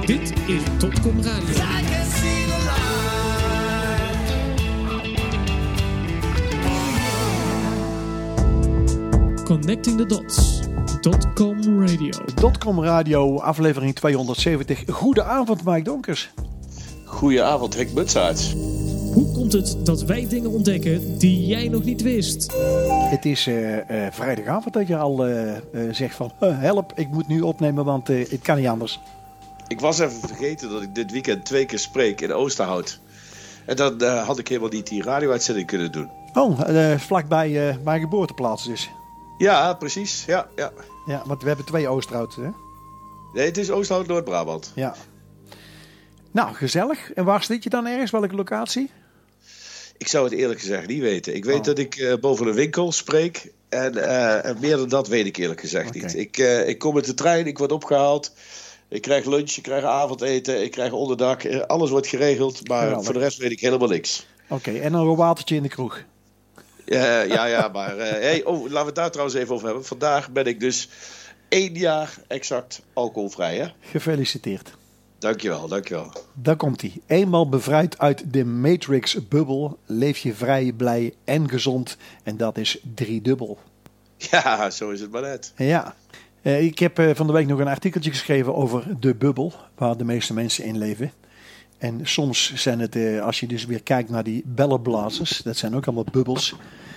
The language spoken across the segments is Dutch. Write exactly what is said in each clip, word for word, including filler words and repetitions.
Dit is Dotcom Radio. Connecting the Dots. Dotcom Radio. Dotcom Radio, aflevering tweehonderdzeventig. Goedenavond, Mike Donkers. Goedenavond, Rick Mutsaerts. Hoe komt het dat wij dingen ontdekken die jij nog niet wist? Het is uh, uh, vrijdagavond dat je al uh, uh, zegt van uh, help, ik moet nu opnemen, want uh, het kan niet anders. Ik was even vergeten dat ik dit weekend twee keer spreek in Oosterhout. En dan uh, had ik helemaal niet die radio-uitzending kunnen doen. Oh, uh, vlakbij uh, mijn geboorteplaats dus. Ja, precies. Ja, ja. Ja, want we hebben twee Oosterhouten, hè? Nee, het is Oosterhout, Noord-Brabant. Ja. Nou, gezellig. En waar zit je dan ergens? Welke locatie? Ik zou het eerlijk gezegd niet weten. Ik weet oh. dat ik uh, boven een winkel spreek. En, uh, en meer dan dat weet ik eerlijk gezegd okay. niet. Ik, uh, ik kom met de trein, ik word opgehaald. Ik krijg lunch, ik krijg avondeten, ik krijg onderdak. Alles wordt geregeld, maar Geweldig. Voor de rest weet ik helemaal niks. Oké, okay, en een watertje in de kroeg. Uh, ja, ja, maar uh, hey, oh, laten we het daar trouwens even over hebben. Vandaag ben ik dus één jaar exact alcoholvrij, hè? Gefeliciteerd. Dankjewel, dankjewel. Daar komt hij. Eenmaal bevrijd uit de Matrix-bubbel leef je vrij, blij en gezond. En dat is driedubbel. Ja, zo is het maar net. Ja. Uh, ik heb uh, van de week nog een artikeltje geschreven over de bubbel, waar de meeste mensen in leven. En soms zijn het, uh, als je dus weer kijkt naar die bellenblazers, dat zijn ook allemaal bubbels.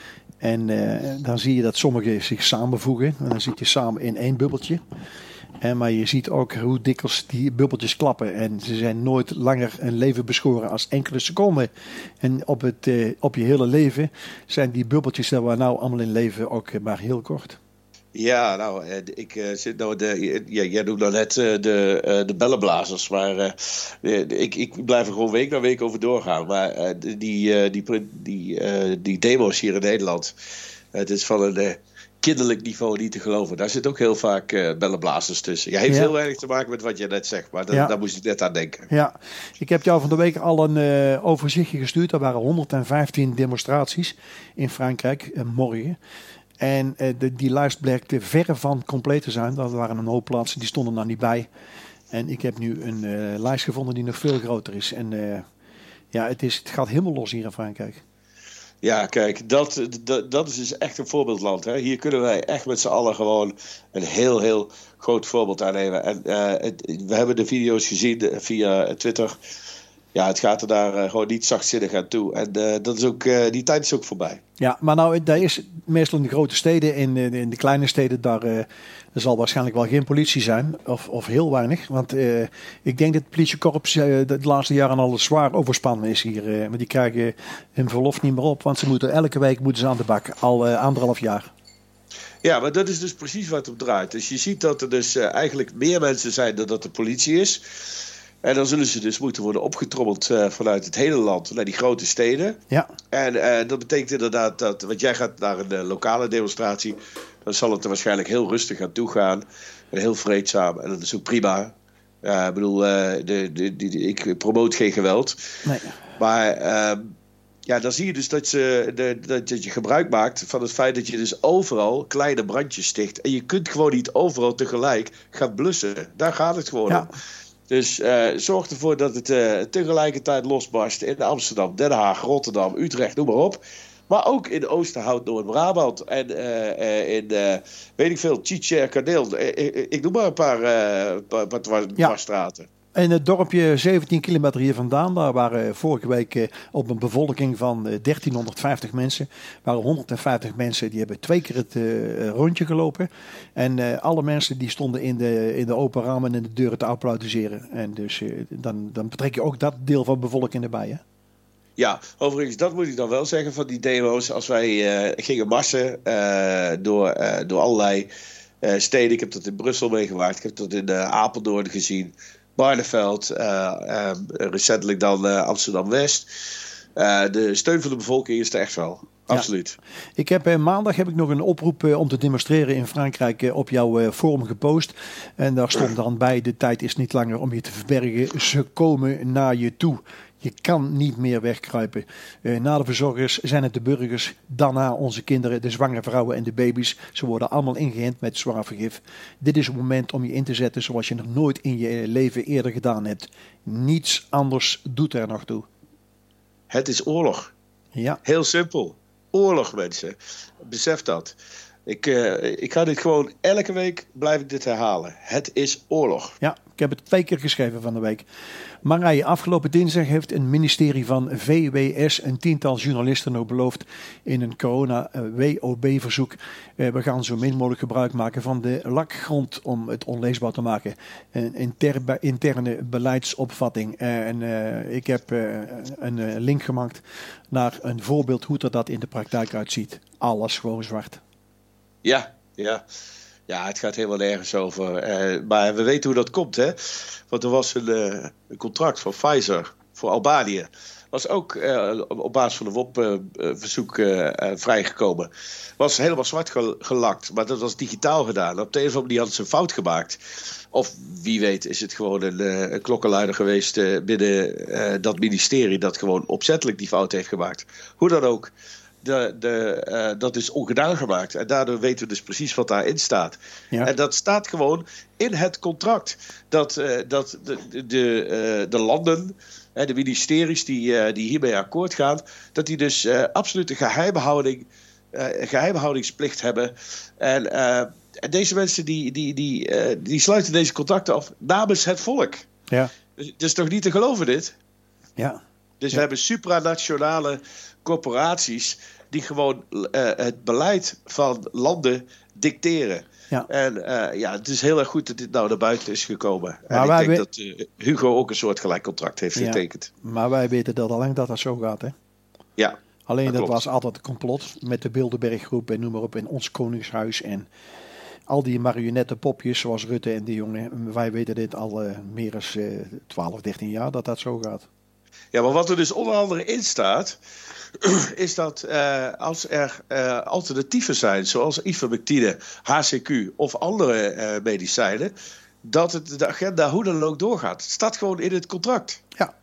En uh, dan zie je dat sommigen zich samenvoegen. En dan zit je samen in één bubbeltje. En, maar je ziet ook hoe dikwijls die bubbeltjes klappen. En ze zijn nooit langer een leven beschoren als enkele seconden. En op, het, uh, op je hele leven zijn die bubbeltjes dat we nou allemaal in leven ook maar heel kort. Ja, nou, ik uh, zit nou de, ja, jij doet nou net uh, de, uh, de bellenblazers, maar uh, de, de, ik, ik blijf er gewoon week na week over doorgaan. Maar uh, die, uh, die, die, uh, die demo's hier in Nederland, uh, het is van een uh, kinderlijk niveau niet te geloven. Daar zit ook heel vaak uh, bellenblazers tussen. Ja, heeft ja. heel weinig te maken met wat je net zegt, maar da- ja. daar moest ik net aan denken. Ja, ik heb jou van de week al een uh, overzichtje gestuurd. Er waren honderdvijftien demonstraties in Frankrijk, uh, morgen. En uh, de, die lijst blijkt verre van compleet te zijn. Er waren een hoop plaatsen, die stonden er niet bij. En ik heb nu een uh, lijst gevonden die nog veel groter is. En uh, ja, het, is, het gaat helemaal los hier in Frankrijk. Ja, kijk, dat, dat, dat is dus echt een voorbeeldland. Hè. Hier kunnen wij echt met z'n allen gewoon een heel, heel groot voorbeeld aannemen. En uh, het, we hebben de video's gezien via Twitter. Ja, het gaat er daar uh, gewoon niet zachtzinnig aan toe. En uh, dat is ook, uh, die tijd is ook voorbij. Ja, maar nou, daar is meestal in de grote steden, in, in de kleine steden, daar uh, er zal waarschijnlijk wel geen politie zijn. Of, of heel weinig. Want uh, ik denk dat het politiekorps uh, de laatste jaren al zwaar overspannen is hier. Uh, maar die krijgen hun verlof niet meer op. Want ze moeten elke week moeten ze aan de bak. Al uh, anderhalf jaar. Ja, maar dat is dus precies wat het op draait. Dus je ziet dat er dus uh, eigenlijk meer mensen zijn dan dat de politie is. En dan zullen ze dus moeten worden opgetrommeld uh, vanuit het hele land naar die grote steden. Ja. En uh, dat betekent inderdaad dat, want jij gaat naar een uh, lokale demonstratie, dan zal het er waarschijnlijk heel rustig aan toe gaan. En heel vreedzaam. En dat is ook prima. Ja, ik bedoel, uh, de, de, de, de, ik promoot geen geweld. Nee. Maar uh, ja, dan zie je dus dat, ze, de, dat, dat je gebruik maakt van het feit dat je dus overal kleine brandjes sticht. En je kunt gewoon niet overal tegelijk gaan blussen. Daar gaat het gewoon ja. om. Dus uh, zorg ervoor dat het uh, tegelijkertijd losbarst in Amsterdam, Den Haag, Rotterdam, Utrecht, noem maar op. Maar ook in Oosterhout, Noord-Brabant en uh, uh, in, uh, weet ik veel, Tjitje, Kardeel. Uh, ik, ik noem maar een paar, uh, paar, paar, paar ja. straten. In het dorpje zeventien kilometer hier vandaan, daar waren vorige week uh, op een bevolking van uh, dertienhonderdvijftig mensen, waren honderdvijftig mensen die hebben twee keer het uh, rondje gelopen. En uh, alle mensen die stonden in de, in de open ramen en de deuren te applaudisseren. En dus uh, dan, dan betrek je ook dat deel van de bevolking erbij, hè? Ja, overigens, dat moet ik dan wel zeggen van die demo's. Als wij uh, gingen marsen uh, door, uh, door allerlei uh, steden. Ik heb dat in Brussel meegemaakt, ik heb dat in uh, Apeldoorn gezien. Barneveld, uh, uh, recentelijk dan uh, Amsterdam-West. Uh, de steun van de bevolking is er echt wel. Absoluut. Ja. Ik heb uh, maandag heb ik nog een oproep uh, om te demonstreren in Frankrijk uh, op jouw uh, forum gepost. En daar stond dan bij, de tijd is niet langer om je te verbergen. Ze komen naar je toe. Je kan niet meer wegkruipen. Uh, na de verzorgers zijn het de burgers, daarna onze kinderen, de zwangere vrouwen en de baby's. Ze worden allemaal ingeënt met zwavelgif. Dit is het moment om je in te zetten zoals je nog nooit in je leven eerder gedaan hebt. Niets anders doet er nog toe. Het is oorlog. Ja. Heel simpel. Oorlog, mensen. Besef dat. Ik, uh, ik ga dit gewoon, elke week blijf ik dit herhalen. Het is oorlog. Ja, ik heb het twee keer geschreven van de week. Marije, afgelopen dinsdag heeft een ministerie van V W S een tiental journalisten ook beloofd in een corona-W O B-verzoek. Uh, we gaan zo min mogelijk gebruik maken van de lakgrond om het onleesbaar te maken. Een inter- interne beleidsopvatting. Uh, en uh, ik heb uh, een uh, link gemaakt naar een voorbeeld hoe dat in de praktijk uitziet. Alles gewoon zwart. Ja, ja. Ja, het gaat helemaal nergens over. Uh, maar we weten hoe dat komt, hè. Want er was een, uh, een contract van Pfizer voor Albanië. Was ook uh, op basis van een W O P-verzoek uh, uh, uh, vrijgekomen. Was helemaal zwart gel- gelakt, maar dat was digitaal gedaan. Op de een of andere manier hadden ze een fout gemaakt. Of wie weet is het gewoon een, uh, een klokkenluider geweest uh, binnen uh, dat ministerie dat gewoon opzettelijk die fout heeft gemaakt. Hoe dan ook. De, de, uh, dat is ongedaan gemaakt. En daardoor weten we dus precies wat daarin staat. Ja. En dat staat gewoon in het contract. Dat, uh, dat de, de, uh, de landen, uh, de ministeries die, uh, die hiermee akkoord gaan, dat die dus uh, absolute geheimhouding, uh, geheimhoudingsplicht hebben. En, uh, en deze mensen die, die, die, uh, die sluiten deze contracten af namens het volk. Ja. Dus het is toch niet te geloven dit? Ja. Dus ja. we hebben supranationale corporaties die gewoon uh, het beleid van landen dicteren. Ja. En uh, ja, het is heel erg goed dat dit nou naar buiten is gekomen. Maar en ik denk we... dat uh, Hugo ook een soortgelijk contract heeft ja. getekend. Maar wij weten dat al lang dat dat zo gaat, hè? Ja. Alleen dat, dat was altijd een complot met de Bilderberggroep en noem maar op in ons Koningshuis en al die marionettenpopjes zoals Rutte en die jongen. Wij weten dit al uh, meer dan uh, twaalf, dertien jaar dat dat zo gaat. Ja, maar wat er dus onder andere in staat, is dat uh, als er uh, alternatieven zijn, zoals ivermectine, H C Q of andere uh, medicijnen, dat het, de agenda hoe dan ook doorgaat. Het staat gewoon in het contract. Ja.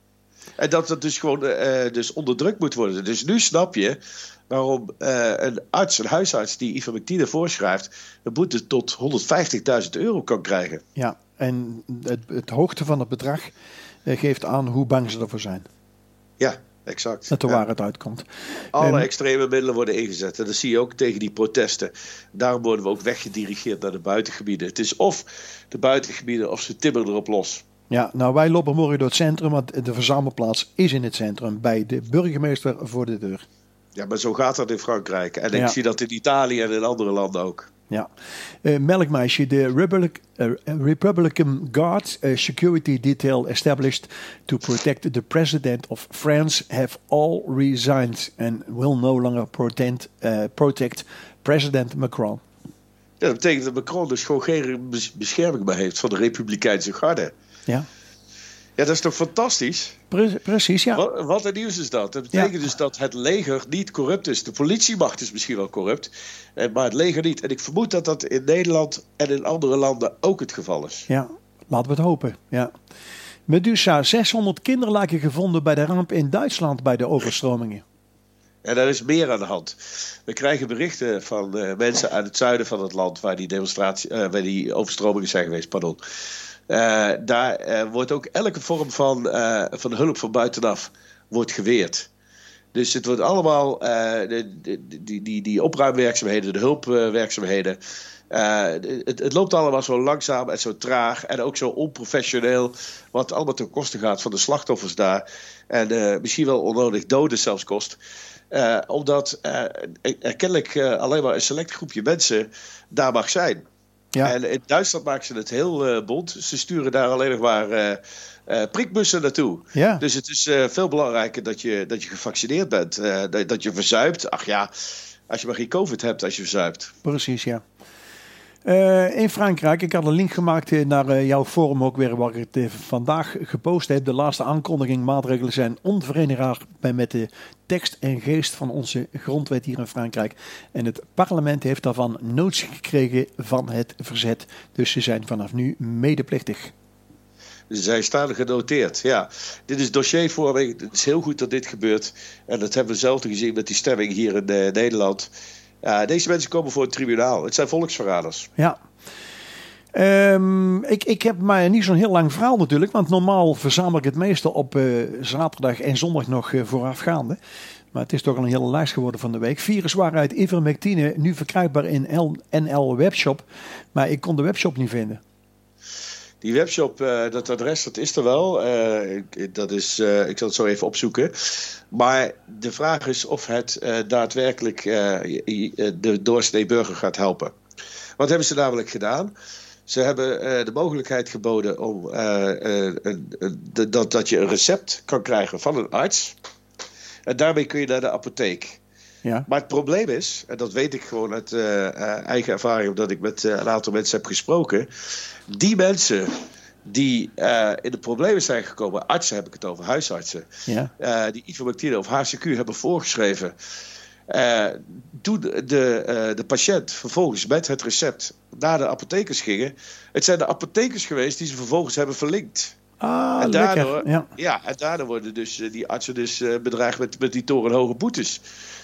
En dat het dus gewoon uh, dus onderdrukt moet worden. Dus nu snap je waarom uh, een arts, een huisarts die ivermectine voorschrijft, een boete tot honderdvijftigduizend euro kan krijgen. Ja, en het, het hoogte van het bedrag geeft aan hoe bang ze ervoor zijn. Ja, exact. Dat de ja. waarheid uitkomt. Alle um, extreme middelen worden ingezet. En dat zie je ook tegen die protesten. Daarom worden we ook weggedirigeerd naar de buitengebieden. Het is of de buitengebieden of ze timmeren erop los. Ja, nou wij lopen morgen door het centrum, want de verzamelplaats is in het centrum bij de burgemeester voor de deur. Ja, maar zo gaat dat in Frankrijk. En ik ja. zie dat in Italië en in andere landen ook. Ja. Uh, Melkmeisje, de Republic, uh, Republican Guard uh, security detail established to protect the president of France have all resigned and will no longer protect, uh, protect President Macron. Ja, dat betekent dat Macron dus gewoon geen bescherming meer heeft van de Republikeinse garde. Ja. Ja, dat is toch fantastisch? Pre- precies, ja. Wat, wat een nieuws is dat? Dat betekent ja. dus dat het leger niet corrupt is. De politiemacht is misschien wel corrupt, maar het leger niet. En ik vermoed dat dat in Nederland en in andere landen ook het geval is. Ja, laten we het hopen. Ja. Medusa, zeshonderd kinderlijken gevonden bij de ramp in Duitsland bij de overstromingen. En er is meer aan de hand. We krijgen berichten van uh, mensen uit het zuiden van het land waar die, demonstratie, uh, waar die overstromingen zijn geweest. Pardon. Uh, daar uh, wordt ook elke vorm van, uh, van hulp van buitenaf wordt geweerd. Dus het wordt allemaal, uh, de, de, die, die, die opruimwerkzaamheden, de hulpwerkzaamheden. Uh, het, het loopt allemaal zo langzaam en zo traag en ook zo onprofessioneel. Wat allemaal ten koste gaat van de slachtoffers daar. En uh, misschien wel onnodig doden zelfs kost. Uh, omdat uh, er kennelijk uh, alleen maar een select groepje mensen daar mag zijn. Ja. En in Duitsland maken ze het heel uh, bond. Ze sturen daar alleen nog maar uh, uh, prikbussen naartoe. Ja. Dus het is uh, veel belangrijker dat je, dat je gevaccineerd bent. Uh, dat, dat je verzuipt. Ach ja, als je maar geen COVID hebt als je verzuipt. Precies, ja. Uh, in Frankrijk, ik had een link gemaakt naar uh, jouw forum ook weer, waar ik het uh, vandaag gepost heb. De laatste aankondiging, maatregelen zijn onverenigbaar met de tekst en geest van onze grondwet hier in Frankrijk. En het parlement heeft daarvan notitie gekregen van het verzet. Dus ze zijn vanaf nu medeplichtig. Zij staan genoteerd, ja. Dit is dossiervorming. Het is heel goed dat dit gebeurt. En dat hebben we zelf gezien met die stemming hier in uh, Nederland. Uh, deze mensen komen voor het tribunaal. Het zijn volksverraders. Ja. Um, ik, ik heb maar niet zo'n heel lang verhaal natuurlijk. Want normaal verzamel ik het meestal op uh, zaterdag en zondag nog uh, voorafgaande. Maar het is toch al een hele lijst geworden van de week. Viruswaarheid ivermectine, nu verkrijgbaar in N L Webshop. Maar ik kon de webshop niet vinden. Die webshop, uh, dat adres, dat is er wel. Uh, dat is, uh, ik zal het zo even opzoeken. Maar de vraag is of het uh, daadwerkelijk uh, de doorsnee burger gaat helpen. Wat hebben ze namelijk gedaan? Ze hebben uh, de mogelijkheid geboden om uh, uh, uh, uh, dat, dat je een recept kan krijgen van een arts. En daarmee kun je naar de apotheek. Ja. Maar het probleem is, en dat weet ik gewoon uit uh, uh, eigen ervaring, omdat ik met uh, een aantal mensen heb gesproken. Die mensen die uh, in de problemen zijn gekomen, artsen heb ik het over, huisartsen, ja. uh, die ivermectine of H C Q hebben voorgeschreven. Uh, toen de, uh, de patiënt vervolgens met het recept naar de apothekers gingen. Het zijn de apothekers geweest die ze vervolgens hebben verlinkt. Ah, en, daardoor, lekker. Ja. Ja, en daardoor worden dus uh, die artsen dus, uh, bedreigd met, met die torenhoge boetes.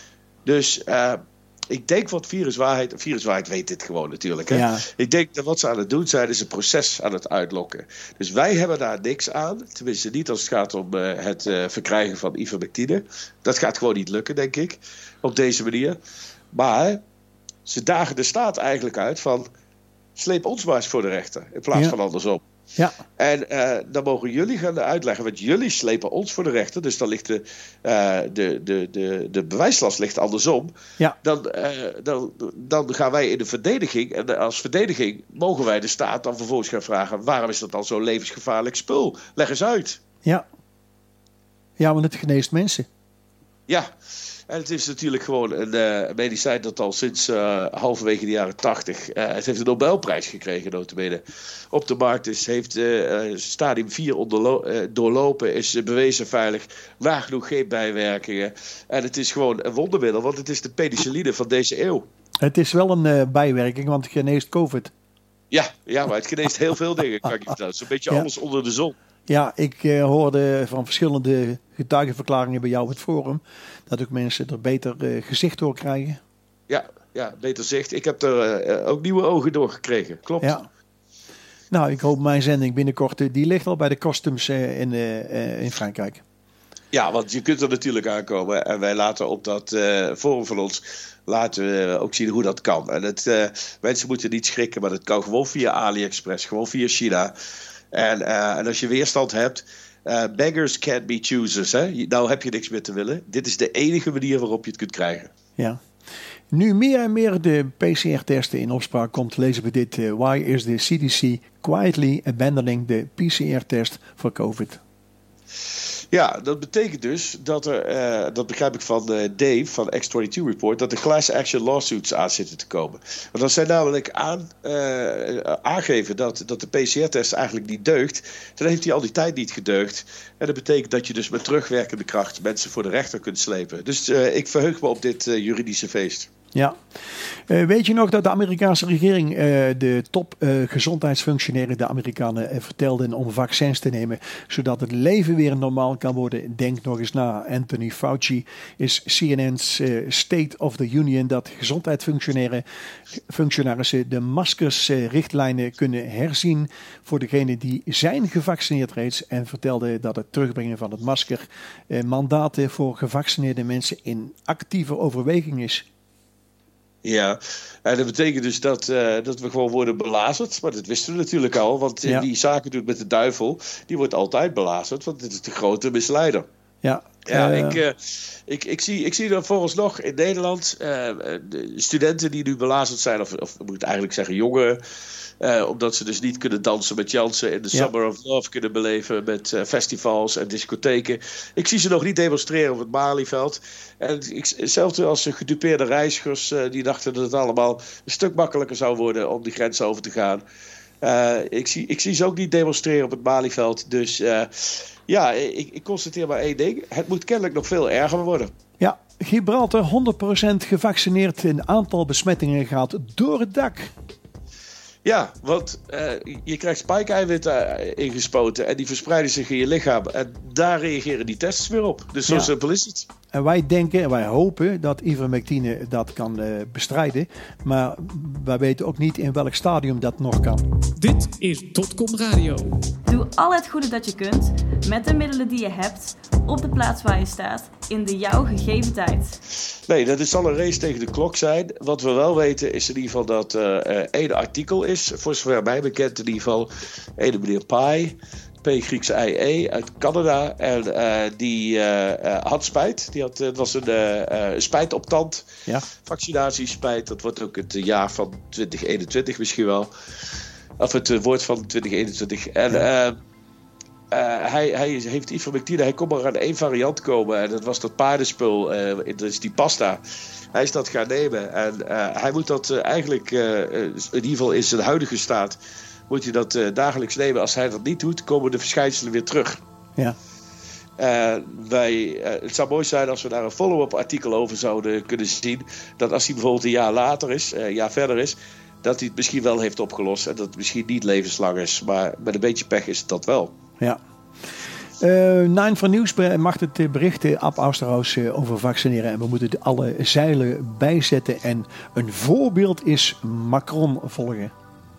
Dus uh, ik denk wat viruswaarheid... Viruswaarheid weet dit gewoon natuurlijk. Hè? Ja. Ik denk dat wat ze aan het doen zijn is een proces aan het uitlokken. Dus wij hebben daar niks aan. Tenminste niet als het gaat om uh, het uh, verkrijgen van ivermectine. Dat gaat gewoon niet lukken, denk ik. Op deze manier. Maar ze dagen de staat eigenlijk uit van... sleep ons maar eens voor de rechter. In plaats ja. van andersom. Ja. En uh, dan mogen jullie gaan uitleggen, want jullie slepen ons voor de rechter. Dus dan ligt de, uh, de, de, de, de bewijslast ligt andersom. Ja. Dan, uh, dan, dan gaan wij in de verdediging. En als verdediging mogen wij de staat dan vervolgens gaan vragen... waarom is dat dan zo'n levensgevaarlijk spul? Leg eens uit. Ja, ja, want het geneest mensen. Ja. En het is natuurlijk gewoon een uh, medicijn dat al sinds uh, halverwege de jaren tachtig... Uh, het heeft een Nobelprijs gekregen, notabene. Op de markt is, heeft uh, stadium vier onderlo- uh, doorlopen, is uh, bewezen veilig. Nagenoeg geen bijwerkingen. En het is gewoon een wondermiddel, want het is de penicilline van deze eeuw. Het is wel een uh, bijwerking, want het geneest COVID. Ja, ja, maar het geneest heel veel dingen, kan ik je vertellen. Zo'n beetje ja. alles onder de zon. Ja, ik uh, hoorde van verschillende getuigenverklaringen bij jou op het forum... dat ook mensen er beter uh, gezicht door krijgen. Ja, ja, beter zicht. Ik heb er uh, ook nieuwe ogen door gekregen. Klopt. Ja. Nou, ik hoop mijn zending binnenkort... Uh, die ligt al bij de customs uh, in, uh, uh, in Frankrijk. Ja, want je kunt er natuurlijk aankomen. En wij laten op dat uh, forum van ons... laten we ook zien hoe dat kan. En het, uh, mensen moeten niet schrikken... maar dat kan gewoon via AliExpress. Gewoon via China... En, uh, en als je weerstand hebt, uh, beggars can't be choosers. Hè? Nou heb je niks meer te willen. Dit is de enige manier waarop je het kunt krijgen. Ja. Nu meer en meer de P C R-testen in opspraak komt, lezen we dit. Uh, why is the C D C quietly abandoning the P C R-test voor COVID? Ja, dat betekent dus dat er, uh, dat begrijp ik van uh, Dave van X tweeëntwintig Report, dat er class action lawsuits aan zitten te komen. Want als zij namelijk aan, uh, aangeven dat, dat de P C R-test eigenlijk niet deugt, dan heeft hij al die tijd niet gedeugd. En dat betekent dat je dus met terugwerkende kracht mensen voor de rechter kunt slepen. Dus uh, ik verheug me op dit uh, juridische feest. Ja. Uh, weet je nog dat de Amerikaanse regering uh, de top uh, gezondheidsfunctionarissen, de Amerikanen, uh, vertelden om vaccins te nemen, zodat het leven weer normaal kan worden? Denk nog eens na. Anthony Fauci is C N N's uh, State of the Union dat gezondheidsfunctionarissen de maskersrichtlijnen uh, kunnen herzien voor degenen die zijn gevaccineerd reeds, en vertelde dat het terugbrengen van het masker uh, mandaten voor gevaccineerde mensen in actieve overweging is. Ja, en dat betekent dus dat, uh, dat we gewoon worden belazerd. Maar dat wisten we natuurlijk al, want ja. die zaken doet met de duivel, die wordt altijd belazerd, want dit is de grote misleider. Ja, ja uh, ik, uh, ik, ik, zie, ik zie dan vooralsnog in Nederland uh, de studenten die nu belazerd zijn, of, of moet ik eigenlijk zeggen jongeren, uh, omdat ze dus niet kunnen dansen met Jansen in de ja. Summer of Love kunnen beleven met uh, festivals en discotheken. Ik zie ze nog niet demonstreren op het Malieveld. En ik, hetzelfde als de gedupeerde reizigers uh, die dachten dat het allemaal een stuk makkelijker zou worden om die grens over te gaan. Uh, ik, zie, ik zie ze ook niet demonstreren op het Malieveld. Dus uh, ja, ik, ik constateer maar één ding. Het moet kennelijk nog veel erger worden. Ja, Gibraltar honderd procent gevaccineerd. Een aantal besmettingen gaat door het dak. Ja, want uh, je krijgt spike-eiwitten uh, ingespoten en die verspreiden zich in je lichaam. En daar reageren die tests weer op. Dus zo ja. simpel is het. En wij denken en wij hopen dat ivermectine dat kan uh, bestrijden. Maar wij weten ook niet in welk stadium dat nog kan. Dit is Dotcom Radio. Doe al het goede dat je kunt met de middelen die je hebt op de plaats waar je staat in de jou gegeven tijd. Nee, dat zal een race tegen de klok zijn. Wat we wel weten is in ieder geval dat uh, één artikel is, voor zover mij bekend in ieder geval, ene meneer Pai, P Griekse I E uit Canada. En uh, die uh, uh, had spijt. Die had, het was een uh, uh, spijt op tand. Ja. Vaccinatiespijt. Dat wordt ook het jaar van twintig eenentwintig misschien wel. Of het uh, woord van twintig eenentwintig. En ja. uh, Uh, hij, hij heeft ivermectine, hij kon maar aan één variant komen en dat was dat paardenspul, uh, dat is die pasta. Hij is dat gaan nemen en uh, hij moet dat uh, eigenlijk, uh, in ieder geval in zijn huidige staat, moet hij dat uh, dagelijks nemen. Als hij dat niet doet, komen de verschijnselen weer terug. Ja. Uh, wij, uh, het zou mooi zijn als we daar een follow-up artikel over zouden kunnen zien, dat als hij bijvoorbeeld een jaar later is, uh, een jaar verder is, dat hij het misschien wel heeft opgelost en dat het misschien niet levenslang is, maar met een beetje pech is het dat wel. Ja. Uh, Nine van Nieuws mag het bericht Ab Austerhaus uh, over vaccineren. En we moeten alle zeilen bijzetten. En een voorbeeld is Macron volgen.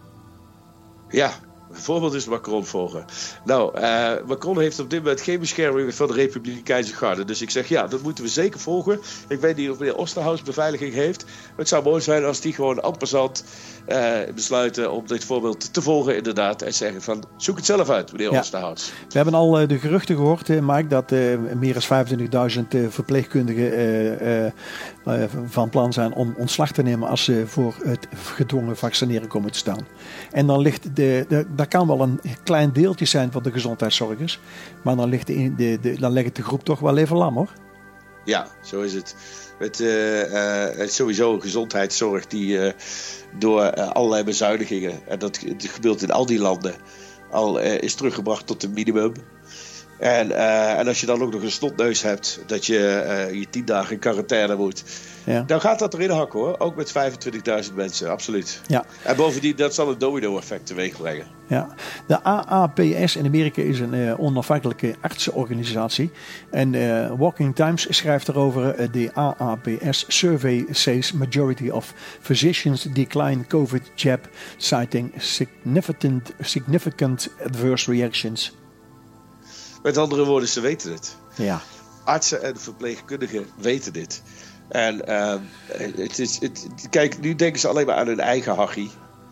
Ja, een voorbeeld is Macron volgen. Nou, uh, Macron heeft op dit moment geen bescherming van de Republikeinse garde. Dus ik zeg ja, dat moeten we zeker volgen. Ik weet niet of meneer Oosterhuis beveiliging heeft. Het zou mooi zijn als die gewoon en passant uh, besluiten om dit voorbeeld te volgen inderdaad. En zeggen van, zoek het zelf uit, meneer ja. Oosterhuis. We hebben al uh, de geruchten gehoord, uh, Mike, dat uh, meer dan vijfentwintigduizend uh, verpleegkundigen uh, uh, uh, van plan zijn om ontslag te nemen als ze voor het gedwongen vaccineren komen te staan. En dan ligt de, de dat kan wel een klein deeltje zijn van de gezondheidszorgers. Maar dan, ligt de, de, de, dan ligt de groep toch wel even lam, hoor. Ja, zo is het. Het uh, uh, sowieso een gezondheidszorg die uh, door uh, allerlei bezuinigingen, en dat, dat gebeurt in al die landen, al uh, is teruggebracht tot een minimum. En, uh, en als je dan ook nog een snotneus hebt, dat je uh, je tien dagen in quarantaine moet, ja. dan gaat dat erin hakken, hoor. Ook met vijfentwintigduizend mensen, absoluut. Ja. En bovendien, dat zal een domino-effect teweeg brengen. Ja. De A A P S in Amerika is een uh, onafhankelijke artsenorganisatie. En uh, Walking Times schrijft erover: uh, de A A P S survey says majority of physicians decline COVID jab, citing significant, significant adverse reactions. Met andere woorden, ze weten het. Ja. Artsen en verpleegkundigen weten dit. En uh, het is, het, kijk, nu denken ze alleen maar aan hun eigen hachie.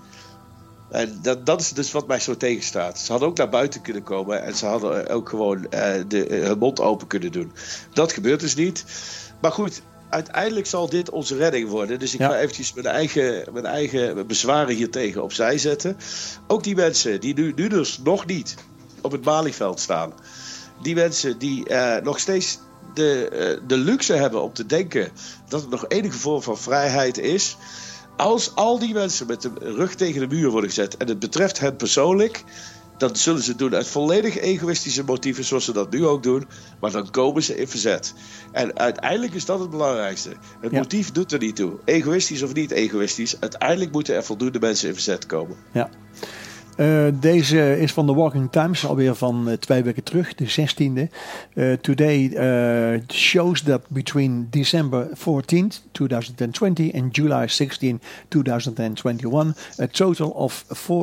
En dat, dat is dus wat mij zo tegenstaat. Ze hadden ook naar buiten kunnen komen en ze hadden ook gewoon uh, de, uh, hun mond open kunnen doen. Dat gebeurt dus niet. Maar goed, uiteindelijk zal dit onze redding worden. Dus ik ja. ga eventjes mijn eigen, mijn eigen bezwaren hiertegen opzij zetten. Ook die mensen die nu, nu dus nog niet op het Malieveld staan. Die mensen die uh, nog steeds de, uh, de luxe hebben om te denken dat het nog enige vorm van vrijheid is. Als al die mensen met de rug tegen de muur worden gezet en het betreft hen persoonlijk, dan zullen ze het doen uit volledig egoïstische motieven zoals ze dat nu ook doen. Maar dan komen ze in verzet. En uiteindelijk is dat het belangrijkste. Het ja. motief doet er niet toe. Egoïstisch of niet egoïstisch. Uiteindelijk moeten er voldoende mensen in verzet komen. Ja. Uh, deze is van de Walking Times, alweer van uh, twee weken terug, de zestiende. Uh, today uh, shows that between December fourteenth, twenty twenty and July sixteenth, twenty twenty-one, a total of four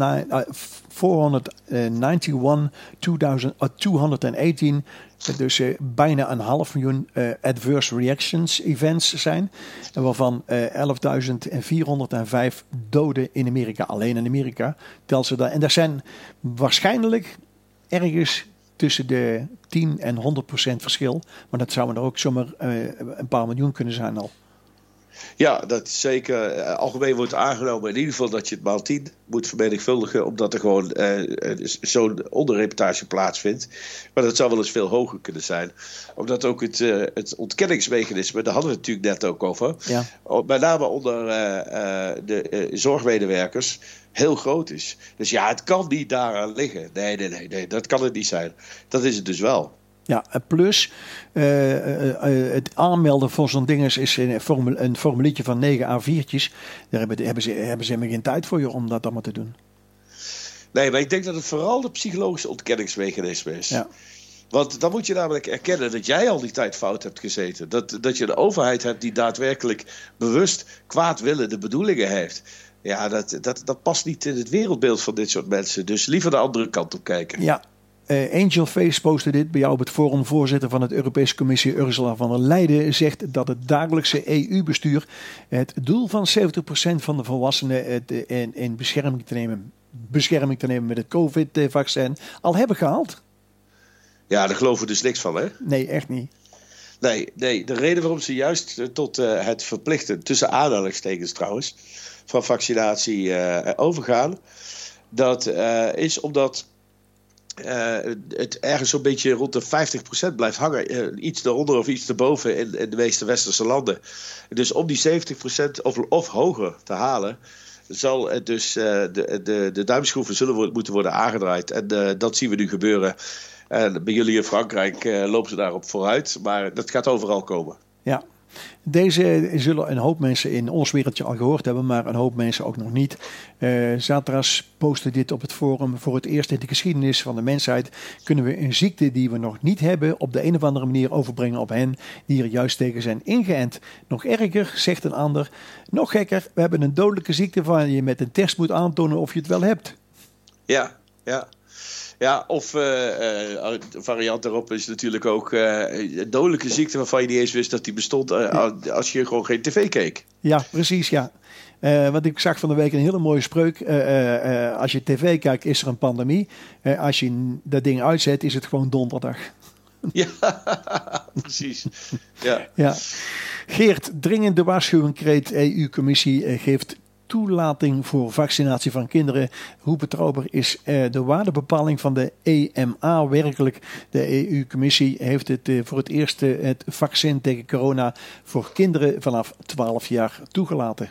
hundred ninety-one, two hundred eighteen, dus uh, bijna een half miljoen uh, adverse reactions events zijn. En waarvan uh, elfduizend vierhonderdvijf doden in Amerika. Alleen in Amerika telt ze daar. En dat zijn waarschijnlijk ergens tussen de tien en honderd procent verschil. Maar dat zouden er ook zomaar uh, een paar miljoen kunnen zijn al. Ja, dat is zeker. Uh, algemeen wordt aangenomen in ieder geval dat je het maal tien moet vermenigvuldigen, omdat er gewoon uh, zo'n onderreportage plaatsvindt. Maar dat zou wel eens veel hoger kunnen zijn. Omdat ook het, uh, het ontkenningsmechanisme, daar hadden we het natuurlijk net ook over, ja. met name onder uh, uh, de uh, zorgmedewerkers, heel groot is. Dus ja, het kan niet daaraan liggen. Nee, nee, nee, nee, dat kan het niet zijn. Dat is het dus wel. Ja, plus uh, uh, uh, het aanmelden voor zo'n ding is, is een, formule, een formuliertje van negen A viertjes. Daar hebben, hebben, ze, hebben ze helemaal geen tijd voor je om dat allemaal te doen. Nee, maar ik denk dat het vooral de psychologische ontkenningsmechanisme is. Ja. Want dan moet je namelijk erkennen dat jij al die tijd fout hebt gezeten. Dat, dat je een overheid hebt die daadwerkelijk bewust kwaadwillende bedoelingen heeft. Ja, dat, dat, dat past niet in het wereldbeeld van dit soort mensen. Dus liever de andere kant op kijken. Ja. Uh, Angelface postte dit bij jou op het forum. Voorzitter van het Europese Commissie Ursula von der Leyen zegt dat het dagelijkse E U-bestuur het doel van zeventig procent van de volwassenen in, in bescherming, te nemen, bescherming te nemen met het COVID-vaccin al hebben gehaald. Ja, daar geloven we dus niks van, hè? Nee, echt niet. Nee, nee, de reden waarom ze juist tot uh, het verplichten, tussen aanhalingstekens trouwens, van vaccinatie uh, overgaan, dat uh, is omdat uh, het ergens zo'n beetje rond de vijftig procent blijft hangen. Uh, iets daaronder of iets erboven in, in de meeste westerse landen. Dus om die zeventig procent of, of hoger te halen, zal het dus uh, de, de, de duimschroeven zullen worden, moeten worden aangedraaid. En uh, dat zien we nu gebeuren. En bij jullie in Frankrijk uh, lopen ze daarop vooruit. Maar dat gaat overal komen. Ja, deze zullen een hoop mensen in ons wereldje al gehoord hebben, maar een hoop mensen ook nog niet. Uh, Zatras postte dit op het forum. Voor het eerst in de geschiedenis van de mensheid kunnen we een ziekte die we nog niet hebben op de een of andere manier overbrengen op hen die er juist tegen zijn ingeënt. Nog erger, zegt een ander. Nog gekker, we hebben een dodelijke ziekte waar je met een test moet aantonen of je het wel hebt. Ja, ja. Ja, of uh, uh, een variant daarop is natuurlijk ook uh, een dodelijke ziekte waarvan je niet eens wist dat die bestond uh, als je gewoon geen tv keek. Ja, precies, ja. Uh, want ik zag van de week een hele mooie spreuk. Uh, uh, uh, als je tv kijkt is er een pandemie. Uh, als je dat ding uitzet is het gewoon donderdag. Ja, precies. Ja. Ja. Geert, dringende waarschuwing kreeg E U-commissie uh, geeft toelating voor vaccinatie van kinderen. Hoe betrouwbaar is uh, de waardebepaling van de E M A werkelijk? De E U-commissie heeft het uh, voor het eerst uh, het vaccin tegen corona voor kinderen vanaf twaalf jaar toegelaten.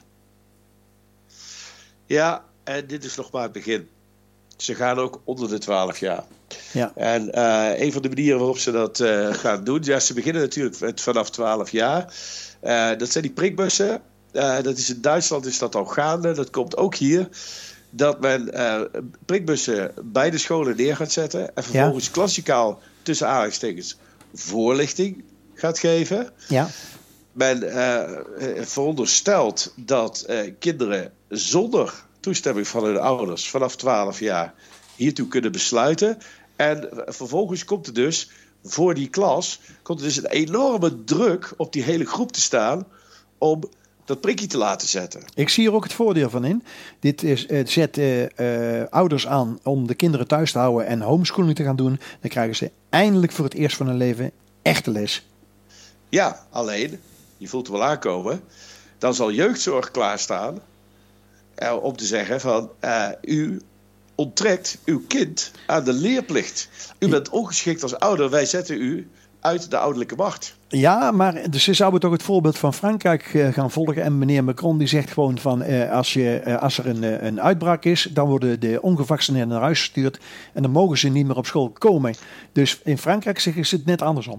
Ja, en dit is nog maar het begin. Ze gaan ook onder de twaalf jaar. Ja. En uh, een van de manieren waarop ze dat uh, gaan doen, ja, ze beginnen natuurlijk met vanaf twaalf jaar. Uh, dat zijn die prikbussen. Uh, dat is in Duitsland is dat al gaande. Dat komt ook hier. Dat men uh, prikbussen bij de scholen neer gaat zetten. En vervolgens ja. klassikaal tussen aanhalingstekens voorlichting gaat geven. Ja. Men uh, veronderstelt dat uh, kinderen zonder toestemming van hun ouders vanaf twaalf jaar hiertoe kunnen besluiten. En uh, vervolgens komt er dus voor die klas komt er dus een enorme druk op die hele groep te staan om dat prikje te laten zetten. Ik zie er ook het voordeel van in. Dit is, uh, zet uh, uh, ouders aan om de kinderen thuis te houden en homeschooling te gaan doen. Dan krijgen ze eindelijk voor het eerst van hun leven echte les. Ja, alleen, je voelt het wel aankomen, dan zal jeugdzorg klaarstaan uh, om te zeggen van uh, u onttrekt uw kind aan de leerplicht. U bent ongeschikt als ouder, wij zetten u uit de ouderlijke macht. Ja, maar dus ze zouden toch het voorbeeld van Frankrijk uh, gaan volgen. En meneer Macron die zegt gewoon van uh, als, je, uh, als er een, uh, een uitbraak is, dan worden de ongevaccineerden naar huis gestuurd en dan mogen ze niet meer op school komen. Dus in Frankrijk zeggen ze het net andersom.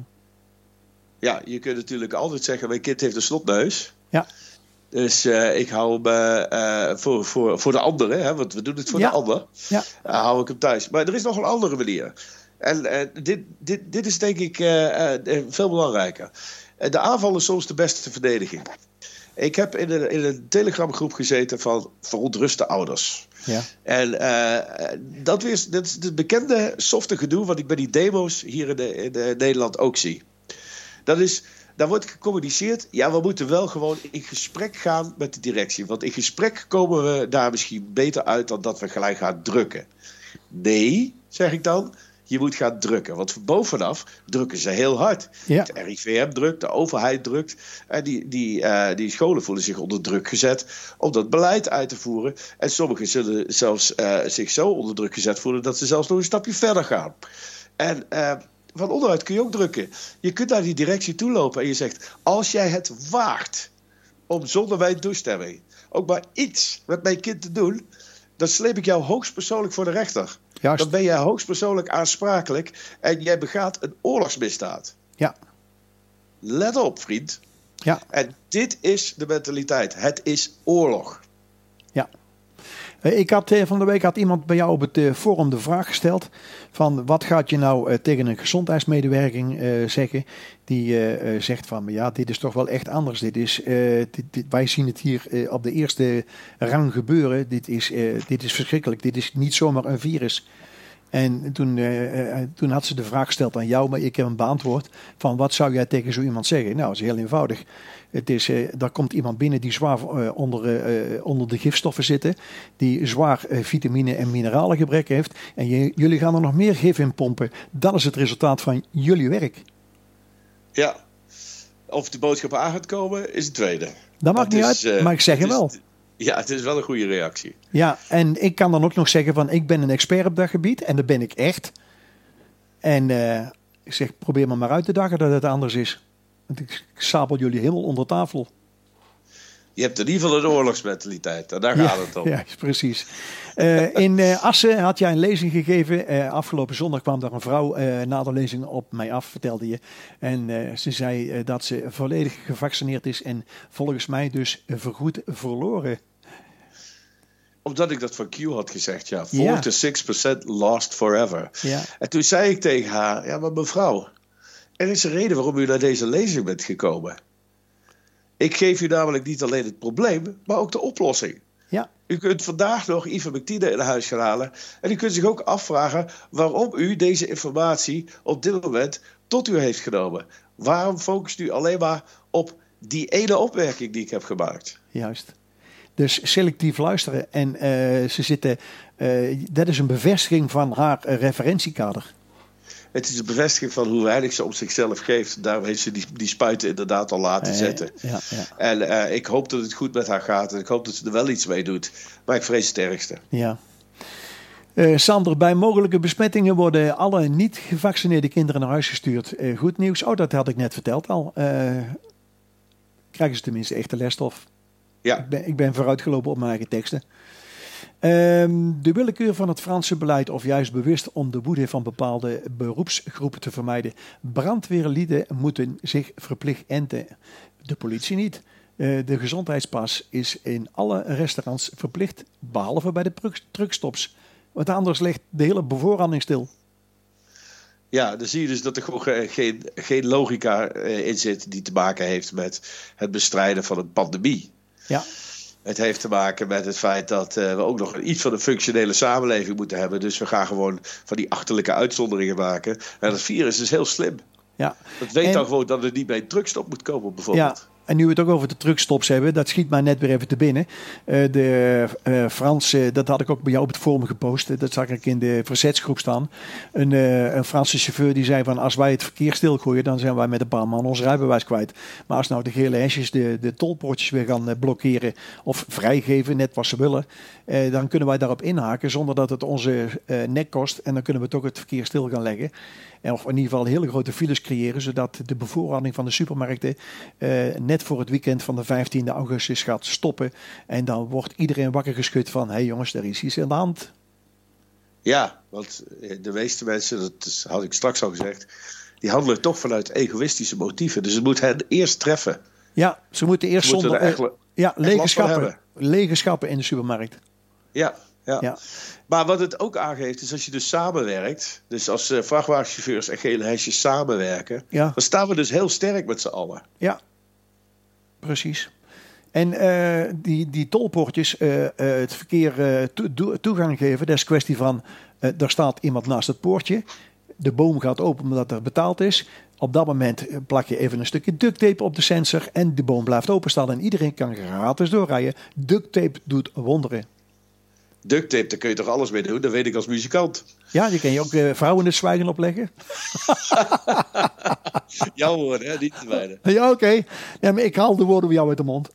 Ja, je kunt natuurlijk altijd zeggen, mijn kind heeft een snotneus. Ja. Dus uh, ik hou hem uh, voor, voor, voor de anderen, hè, want we doen het voor ja. de ander. Ja. Uh, hou ik hem thuis. Maar er is nog een andere manier. En uh, dit, dit, dit is denk ik uh, uh, veel belangrijker. Uh, de aanval is soms de beste verdediging. Ik heb in een, in een telegramgroep gezeten van verontruste ouders. Ja. En uh, dat, is, dat is het bekende softe gedoe wat ik bij die demo's hier in, de, in de Nederland ook zie. Dat is, daar wordt gecommuniceerd, ja, we moeten wel gewoon in gesprek gaan met de directie. Want in gesprek komen we daar misschien beter uit dan dat we gelijk gaan drukken. Nee, zeg ik dan. Je moet gaan drukken. Want van bovenaf drukken ze heel hard. Ja. Het R I V M drukt, de overheid drukt. En die, die, uh, die scholen voelen zich onder druk gezet om dat beleid uit te voeren. En sommigen zullen zelfs uh, zich zo onder druk gezet voelen dat ze zelfs nog een stapje verder gaan. En uh, van onderuit kun je ook drukken. Je kunt naar die directie toe lopen en je zegt, als jij het waagt om zonder mijn toestemming ook maar iets met mijn kind te doen, dan sleep ik jou hoogstpersoonlijk voor de rechter. Juist. Dan ben jij hoogstpersoonlijk aansprakelijk en jij begaat een oorlogsmisdaad. Ja. Let op, vriend. Ja. En dit is de mentaliteit. Het is oorlog. Ja. Ik had van de week had iemand bij jou op het forum de vraag gesteld van wat gaat je nou uh, tegen een gezondheidsmedewerking uh, zeggen die uh, uh, zegt van ja, dit is toch wel echt anders. Dit is, uh, dit, dit, wij zien het hier uh, op de eerste rang gebeuren. Dit is, uh, dit is verschrikkelijk. Dit is niet zomaar een virus. En toen, uh, uh, toen had ze de vraag gesteld aan jou, maar ik heb hem beantwoord van wat zou jij tegen zo iemand zeggen? Nou, dat is heel eenvoudig. Het is, uh, daar komt iemand binnen die zwaar uh, onder, uh, onder de gifstoffen zitten, die zwaar uh, vitamine en mineralengebrek heeft. En je, jullie gaan er nog meer gif in pompen. Dat is het resultaat van jullie werk. Ja, of de boodschap aan gaat komen is het tweede. Dat maakt niet uit, uh, maar ik zeg hem wel. Ja, het is wel een goede reactie. Ja, en ik kan dan ook nog zeggen van ik ben een expert op dat gebied. En dat ben ik echt. En uh, ik zeg, probeer me maar uit te dagen dat het anders is. Want ik sabel jullie helemaal onder tafel. Je hebt in ieder geval een oorlogsmentaliteit. En daar gaat ja, het om. Ja, precies. Uh, in uh, Assen had jij een lezing gegeven. Uh, afgelopen zondag kwam daar een vrouw uh, na de lezing op mij af, vertelde je. En uh, ze zei uh, dat ze volledig gevaccineerd is. En volgens mij dus vergoed verloren. Omdat ik dat van Q had gezegd, ja. four to six percent lost forever. Ja. En toen zei ik tegen haar, ja maar mevrouw, er is een reden waarom u naar deze lezing bent gekomen. Ik geef u namelijk niet alleen het probleem, maar ook de oplossing. Ja. U kunt vandaag nog ivermectine in huis gaan halen. En u kunt zich ook afvragen waarom u deze informatie op dit moment tot u heeft genomen. Waarom focust u alleen maar op die ene opmerking die ik heb gemaakt? Juist. Dus selectief luisteren. En uh, ze zitten, uh, dat is een bevestiging van haar uh, referentiekader. Het is een bevestiging van hoe weinig ze op zichzelf geeft. Daarom heeft ze die, die spuiten inderdaad al laten uh, zetten. Ja, ja. En uh, ik hoop dat het goed met haar gaat. En ik hoop dat ze er wel iets mee doet. Maar ik vrees het ergste. Ja. Uh, Sander, bij mogelijke besmettingen worden alle niet gevaccineerde kinderen naar huis gestuurd. Uh, goed nieuws. Oh, dat had ik net verteld al. Uh, krijgen ze tenminste echte lesstof. Ja. Ik ben, ik ben vooruitgelopen op mijn eigen teksten. Um, de willekeur van het Franse beleid, of juist bewust om de woede van bepaalde beroepsgroepen te vermijden. Brandweerlieden moeten zich verplicht enten. De politie niet. Uh, de gezondheidspas is in alle restaurants verplicht, behalve bij de truckstops. Want anders ligt de hele bevoorrading stil. Ja, dan zie je dus dat er gewoon geen, geen logica in zit die te maken heeft met het bestrijden van een pandemie. Ja. Het heeft te maken met het feit dat uh, we ook nog iets van een functionele samenleving moeten hebben. Dus we gaan gewoon van die achterlijke uitzonderingen maken. En dat virus is heel slim. Ja. Dat weet en... dan gewoon dat het niet bij een truckstop moet komen bijvoorbeeld. Ja. En nu we het ook over de truckstops hebben, dat schiet mij net weer even te binnen. Uh, de uh, Franse, dat had ik ook bij jou op het forum gepost. Dat zag ik in de verzetsgroep staan. Een, uh, een Franse chauffeur die zei van als wij het verkeer stilgooien, dan zijn wij met een paar man ons rijbewijs kwijt. Maar als nou de gele hesjes de, de tolpoortjes weer gaan uh, blokkeren of vrijgeven, net wat ze willen, uh, dan kunnen wij daarop inhaken zonder dat het onze uh, nek kost. En dan kunnen we toch het verkeer stil gaan leggen. Of in ieder geval hele grote files creëren, zodat de bevoorrading van de supermarkten uh, net voor het weekend van de vijftiende augustus gaat stoppen. En dan wordt iedereen wakker geschud van, hé hey jongens, er is iets aan de hand. Ja, want de meeste mensen, dat had ik straks al gezegd, die handelen toch vanuit egoïstische motieven. Dus het moet hen eerst treffen. Ja, ze moeten eerst ze moeten zonder echt, uh, ja, lege schappen, hebben. lege schappen in de supermarkt. Ja. Ja. Ja. Maar wat het ook aangeeft is als je dus samenwerkt, dus als uh, vrachtwagenchauffeurs en gele hesjes samenwerken, ja. dan staan we dus heel sterk met z'n allen. Ja, precies. En uh, die, die tolpoortjes, uh, uh, het verkeer uh, to- toegang geven, dat is een kwestie van, uh, er staat iemand naast het poortje, de boom gaat open omdat er betaald is. Op dat moment plak je even een stukje duct tape op de sensor en de boom blijft openstaan en iedereen kan gratis doorrijden. Duct tape doet wonderen. Duct tape, daar kun je toch alles mee doen? Dat weet ik als muzikant. Ja, die kan je ook uh, vrouwen het zwijgen opleggen. Jouw woorden, hè? Niet te mijne. Ja, oké. Okay. Ja, maar ik haal de woorden bij jou uit de mond.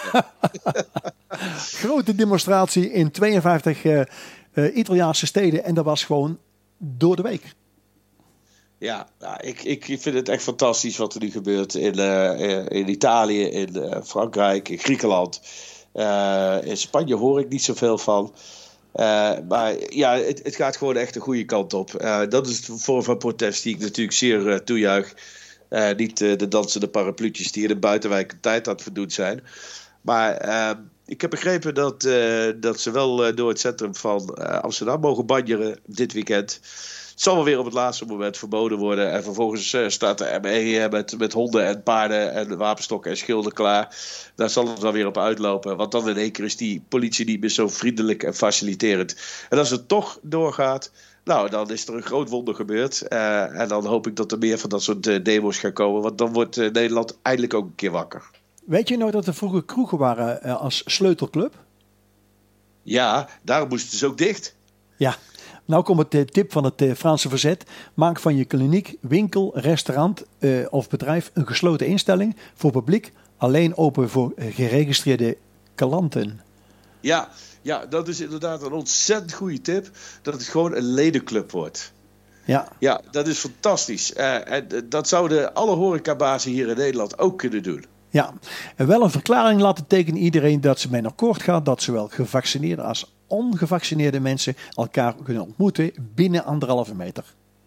Grote demonstratie in tweeënvijftig uh, uh, Italiaanse steden. En dat was gewoon door de week. Ja, nou, ik, ik vind het echt fantastisch wat er nu gebeurt in, uh, in Italië, in uh, Frankrijk, in Griekenland. Uh, in Spanje hoor ik niet zoveel van. Uh, maar ja, het, het gaat gewoon echt de goede kant op. Uh, dat is de vorm van protest die ik natuurlijk zeer uh, toejuich. Uh, niet uh, de dansende parapluutjes die in de buitenwijk een tijd aan het verdoen zijn. Maar uh, ik heb begrepen dat, uh, dat ze wel uh, door het centrum van uh, Amsterdam mogen banjeren dit weekend. Het zal wel weer op het laatste moment verboden worden. En vervolgens uh, staat de M E uh, met, met honden en paarden en wapenstokken en schilden klaar. Daar zal het wel weer op uitlopen. Want dan in één keer is die politie niet meer zo vriendelijk en faciliterend. En als het toch doorgaat, nou, dan is er een groot wonder gebeurd. Uh, en dan hoop ik dat er meer van dat soort uh, demo's gaan komen. Want dan wordt uh, Nederland eindelijk ook een keer wakker. Weet je nou dat er vroeger kroegen waren uh, als sleutelclub? Ja, daarom moest het dus ook dicht. Ja. Nou komt het uh, tip van het uh, Franse verzet. Maak van je kliniek, winkel, restaurant uh, of bedrijf een gesloten instelling voor publiek. Alleen open voor uh, geregistreerde klanten. Ja, ja, dat is inderdaad een ontzettend goede tip. Dat het gewoon een ledenclub wordt. Ja, ja dat is fantastisch. Uh, en uh, dat zouden alle horecabazen hier in Nederland ook kunnen doen. Ja, en wel een verklaring laten tekenen iedereen dat ze met akkoord gaat dat zowel gevaccineerde als ongevaccineerde mensen elkaar kunnen ontmoeten binnen anderhalve meter.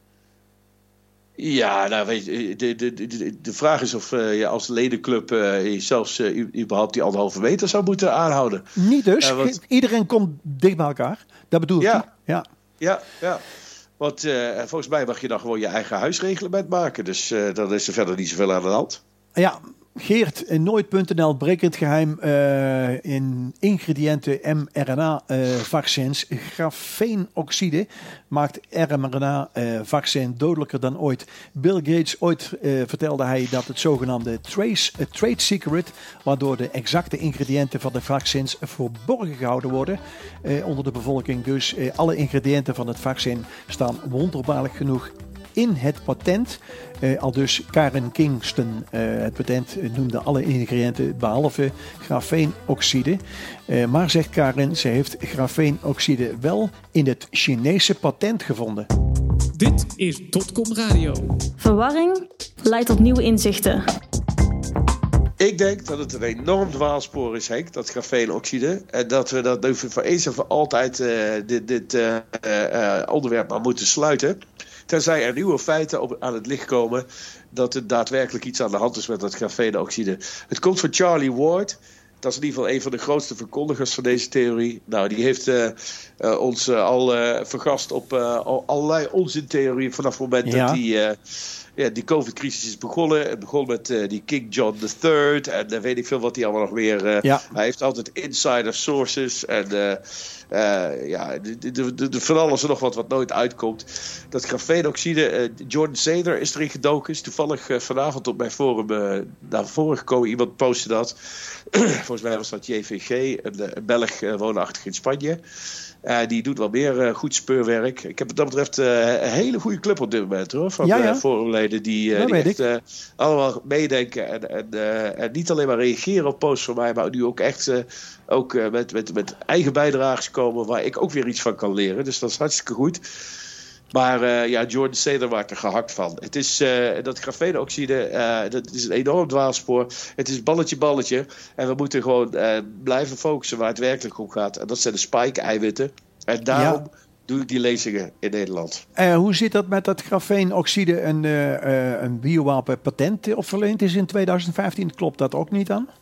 Ja, nou weet je, de, de, de, de vraag is of uh, je als ledenclub uh, zelfs uh, überhaupt die anderhalve meter zou moeten aanhouden. Niet dus. Uh, want... Iedereen komt dicht bij elkaar. Dat bedoel ik. Ja, ja, ja, ja. Want uh, volgens mij mag je dan gewoon je eigen huisreglement maken. Dus uh, dan is er verder niet zoveel aan de hand. Ja, Geert, in nooit punt n l brekend geheim uh, in ingrediënten mRNA-vaccins. Uh, grafeenoxide maakt mRNA-vaccin uh, dodelijker dan ooit. Bill Gates, ooit uh, vertelde hij dat het zogenaamde trace, uh, trade secret, waardoor de exacte ingrediënten van de vaccins verborgen gehouden worden uh, onder de bevolking. Dus uh, alle ingrediënten van het vaccin staan wonderbaarlijk genoeg in het patent. Uh, al dus Karen Kingston, uh, het patent uh, noemde alle ingrediënten behalve grafeenoxide. Uh, maar zegt Karen, ze heeft grafeenoxide wel in het Chinese patent gevonden. Dit is Dotcom Radio. Verwarring leidt tot nieuwe inzichten. Ik denk dat het een enorm dwaalspoor is, Henk, dat grafeenoxide. En dat we dat nu voor eens en voor altijd uh, dit, dit uh, uh, onderwerp maar moeten sluiten. Tenzij er nieuwe feiten op, aan het licht komen dat er daadwerkelijk iets aan de hand is met dat grafeenoxide. Het komt van Charlie Ward. Dat is in ieder geval een van de grootste verkondigers van deze theorie. Nou, die heeft uh, uh, ons uh, al uh, vergast op uh, allerlei onzintheorieën vanaf het moment ja. dat die... Uh, Ja, die COVID-crisis is begonnen. Het begon met uh, die King John de Third. En uh, weet ik veel wat hij allemaal nog meer... Uh, ja. Hij heeft altijd insider sources. En uh, uh, ja, de, de, de, de, van alles en nog wat wat nooit uitkomt. Dat grafeenoxide... Uh, Jordan Sader is erin gedoken. Is toevallig uh, vanavond op mijn forum uh, naar voren gekomen. Iemand postte dat. Volgens mij was dat J V G. Een, een Belg uh, woonachtig in Spanje. Uh, die doet wel meer uh, goed speurwerk. Ik heb wat dat betreft uh, een hele goede club op dit moment, hoor. Van ja, ja. Uh, forumleden die, uh, die echt uh, allemaal meedenken. En, en, uh, en niet alleen maar reageren op posts van mij, maar nu ook echt uh, ook, uh, met, met, met eigen bijdrages komen waar ik ook weer iets van kan leren. Dus dat is hartstikke goed. Maar uh, ja, Jordan Sader maakt er gehakt van. Het is uh, dat grafeenoxide, uh, dat is een enorm dwaalspoor. Het is balletje balletje. En we moeten gewoon uh, blijven focussen waar het werkelijk om gaat. En dat zijn de spike-eiwitten. En daarom ja. doe ik die lezingen in Nederland. Uh, hoe zit dat met dat grafeenoxide een, uh, uh, een biowapen patent op verleend is in twintig vijftien? Klopt dat ook niet aan?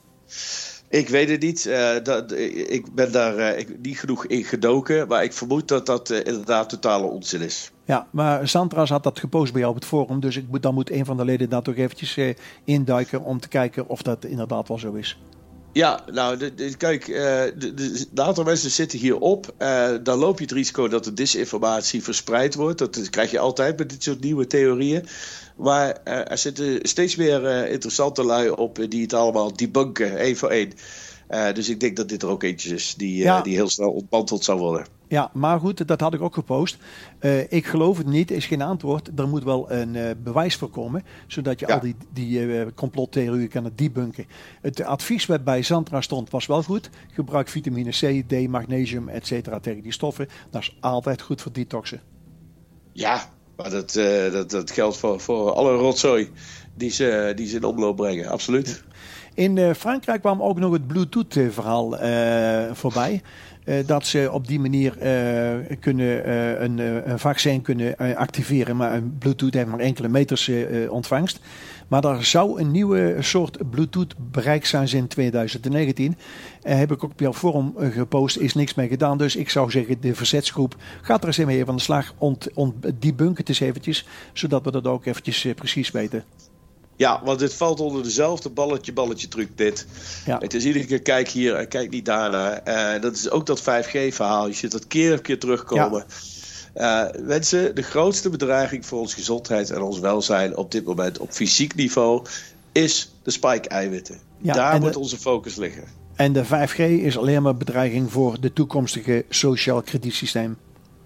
Ik weet het niet. Uh, dat, ik ben daar uh, ik, niet genoeg in gedoken. Maar ik vermoed dat dat uh, inderdaad totale onzin is. Ja, maar Sandras had dat gepost bij jou op het forum. Dus ik moet, dan moet een van de leden daar toch eventjes uh, induiken om te kijken of dat inderdaad wel zo is. Ja, nou, de, de, kijk, uh, de, de, de aantal mensen zitten hierop. Uh, dan loop je het risico dat er disinformatie verspreid wordt. Dat krijg je altijd met dit soort nieuwe theorieën. Maar uh, er zitten steeds meer uh, interessante lui op uh, die het allemaal debunken, één voor één. Uh, dus ik denk dat dit er ook eentje is die, uh, ja. die heel snel ontmanteld zou worden. Ja, maar goed, dat had ik ook gepost. Uh, ik geloof het niet, is geen antwoord. Er moet wel een uh, bewijs voor komen, zodat je ja. al die, die uh, complottheorieën kan debunken. Het advies wat bij Sandra stond was wel goed. Gebruik vitamine C, D, magnesium, et cetera tegen die stoffen. Dat is altijd goed voor detoxen. Ja, maar dat, uh, dat, dat geldt voor, voor alle rotzooi die ze, die ze in omloop brengen, absoluut. In uh, Frankrijk kwam ook nog het Bluetooth-verhaal uh, voorbij. Uh, dat ze op die manier uh, kunnen, uh, een, uh, een vaccin kunnen uh, activeren. Maar een Bluetooth heeft maar enkele meters uh, ontvangst. Maar er zou een nieuwe soort Bluetooth bereikt zijn in twintig negentien. Uh, heb ik ook op jouw forum uh, gepost. Is niks mee gedaan. Dus ik zou zeggen, de verzetsgroep gaat er eens even mee aan de slag. Ont, ont, debunken het eens eventjes. Zodat we dat ook eventjes uh, precies weten. Ja, want dit valt onder dezelfde balletje-balletje truc dit. Ja. Het is iedere keer kijk hier en kijk niet daarna. Uh, dat is ook dat vijf G verhaal. Je ziet dat keer op keer terugkomen. Ja. Uh, mensen, de grootste bedreiging voor onze gezondheid en ons welzijn op dit moment op fysiek niveau is de spike-eiwitten. Ja, Daar moet de, onze focus liggen. En de vijf G is alleen maar bedreiging voor de toekomstige sociaal kredietsysteem.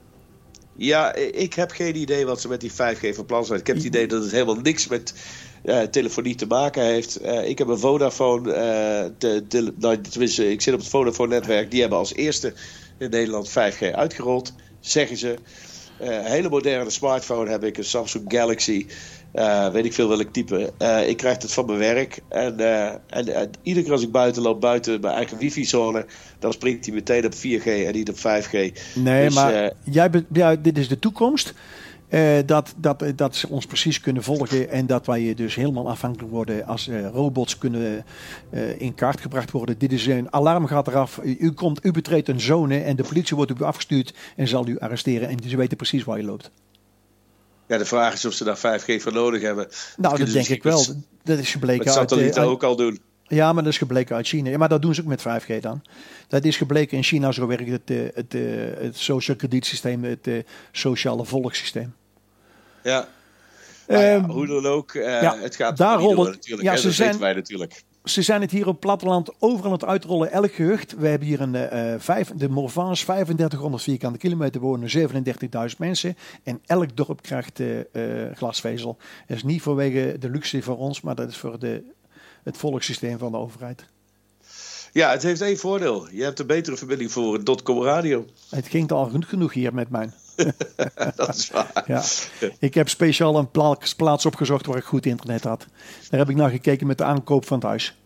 Ja, ik heb geen idee wat ze met die vijf G van plan zijn. Ik heb het idee dat het helemaal niks met uh, telefonie te maken heeft. Uh, ik heb een Vodafone, uh, te, te, nou, tenminste, ik zit op het Vodafone-netwerk. Die hebben als eerste in Nederland vijf G uitgerold, zeggen ze. Uh, een hele moderne smartphone heb ik, een Samsung Galaxy. Uh, weet ik veel welk type. Uh, ik krijg het van mijn werk. En, uh, en, en iedere keer als ik buiten loop, buiten mijn eigen wifi-zone, dan springt hij meteen op vier G en niet op vijf G. Nee, dus, maar uh, jij be- ja, dit is de toekomst. Uh, dat, dat, dat ze ons precies kunnen volgen en dat wij dus helemaal afhankelijk worden als uh, robots kunnen uh, in kaart gebracht worden. Dit is een alarm gaat eraf. U, komt, u betreedt een zone en de politie wordt op u afgestuurd en zal u arresteren. En ze weten precies waar je loopt. Ja, de vraag is of ze daar vijf G voor nodig hebben. Nou, dat, dat denk ik wel. Met, dat is gebleken met satellieten uit, ook al doen. Ja, maar dat is gebleken uit China. Ja, maar dat doen ze ook met vijf G dan. Dat is gebleken in China. Zo werkt het, het, het, het sociaal kredietsysteem, het sociale volkssysteem. Ja. Nou ja, hoe dan ook, uh, ja, het gaat daar rollen, door natuurlijk. Ja, hè, ze dat zijn, weten wij natuurlijk. Ze zijn het hier op het platteland overal aan het uitrollen. Elk gehucht. We hebben hier een, uh, vijf, de Morvans, vijfendertighonderd vierkante kilometer wonen, zevenendertigduizend mensen. En elk dorp krijgt uh, uh, glasvezel. Dat is niet vanwege de luxe voor ons, maar dat is voor de, het volkssysteem van de overheid. Ja, het heeft één voordeel. Je hebt een betere verbinding voor een dotcom radio. Het ging al goed genoeg hier met mijn. Dat is waar. Ja. Ik heb speciaal een plaats, plaats opgezocht waar ik goed internet had. Daar heb ik naar gekeken met de aankoop van het huis.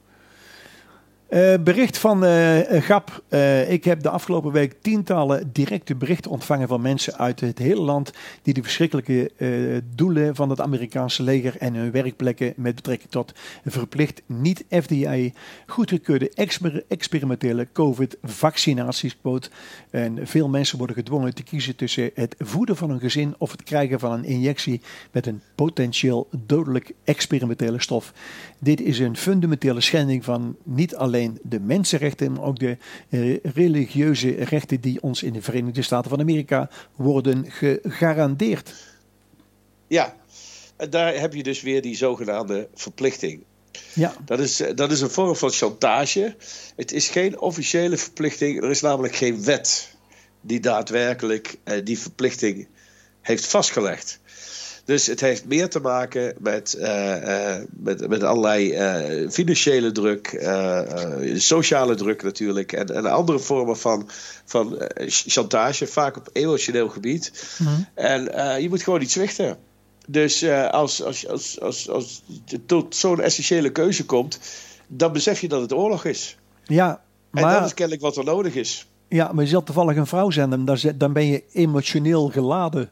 Uh, bericht van uh, Gap. Uh, ik heb de afgelopen week tientallen directe berichten ontvangen van mensen uit het hele land die de verschrikkelijke uh, doelen van het Amerikaanse leger en hun werkplekken met betrekking tot verplicht niet F D A goedgekeurde exper- experimentele COVID-vaccinaties quote. En veel mensen worden gedwongen te kiezen tussen het voeden van een gezin of het krijgen van een injectie met een potentieel dodelijk experimentele stof. Dit is een fundamentele schending van niet alleen de mensenrechten, maar ook de uh, religieuze rechten die ons in de Verenigde Staten van Amerika worden gegarandeerd. Ja, en daar heb je dus weer die zogenaamde verplichting. Ja. Dat is, dat is een vorm van chantage. Het is geen officiële verplichting. Er is namelijk geen wet die daadwerkelijk uh, die verplichting heeft vastgelegd. Dus het heeft meer te maken met, uh, uh, met, met allerlei uh, financiële druk, uh, uh, sociale druk natuurlijk. En, en andere vormen van, van uh, chantage, vaak op emotioneel gebied. Mm-hmm. En uh, je moet gewoon niet zwichten. Dus uh, als, als, als, als, als je tot zo'n essentiële keuze komt, dan besef je dat het oorlog is. Ja, maar... En dat is kennelijk wat er nodig is. Ja, maar je zult toevallig een vrouw zijn, dan, dan ben je emotioneel geladen.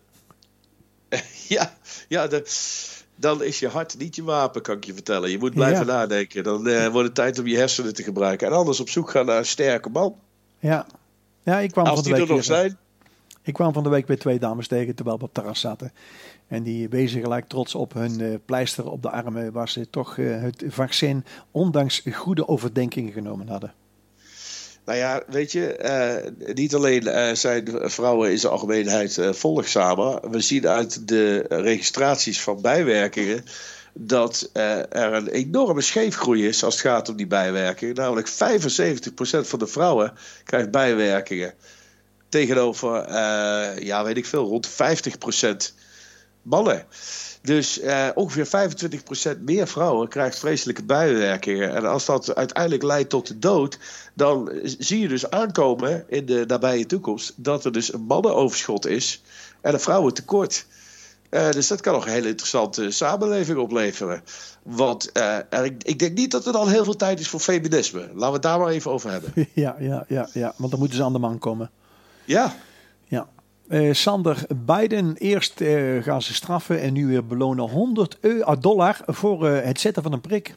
Ja, ja de, dan is je hart niet je wapen, kan ik je vertellen. Je moet blijven ja. nadenken. Dan uh, wordt het tijd om je hersenen te gebruiken. En anders op zoek gaan naar een sterke man. Ja, ja ik kwam Als van de die week er nog weer, zijn. Ik kwam van de week bij twee dames tegen terwijl we op het terras zaten. En die wezen gelijk trots op hun uh, pleister op de armen, waar ze toch uh, het vaccin ondanks goede overdenkingen genomen hadden. Nou ja, weet je, uh, niet alleen uh, zijn vrouwen in zijn algemeenheid uh, volgzamer. We zien uit de registraties van bijwerkingen dat uh, er een enorme scheefgroei is als het gaat om die bijwerkingen. Namelijk vijfenzeventig procent van de vrouwen krijgt bijwerkingen. Tegenover, uh, ja weet ik veel, rond vijftig procent mannen. Dus uh, ongeveer vijfentwintig procent meer vrouwen krijgt vreselijke bijwerkingen. En als dat uiteindelijk leidt tot de dood, dan zie je dus aankomen in de nabije toekomst dat er dus een mannenoverschot is en een vrouwentekort. Uh, dus dat kan nog een hele interessante samenleving opleveren. Want uh, ik, ik denk niet dat er al heel veel tijd is voor feminisme. Laten we het daar maar even over hebben. Ja, ja, ja, ja. Want dan moeten ze aan de man komen. Ja. Ja. Uh, Sander, Biden, eerst uh, gaan ze straffen en nu weer belonen honderd dollar voor uh, het zetten van een prik.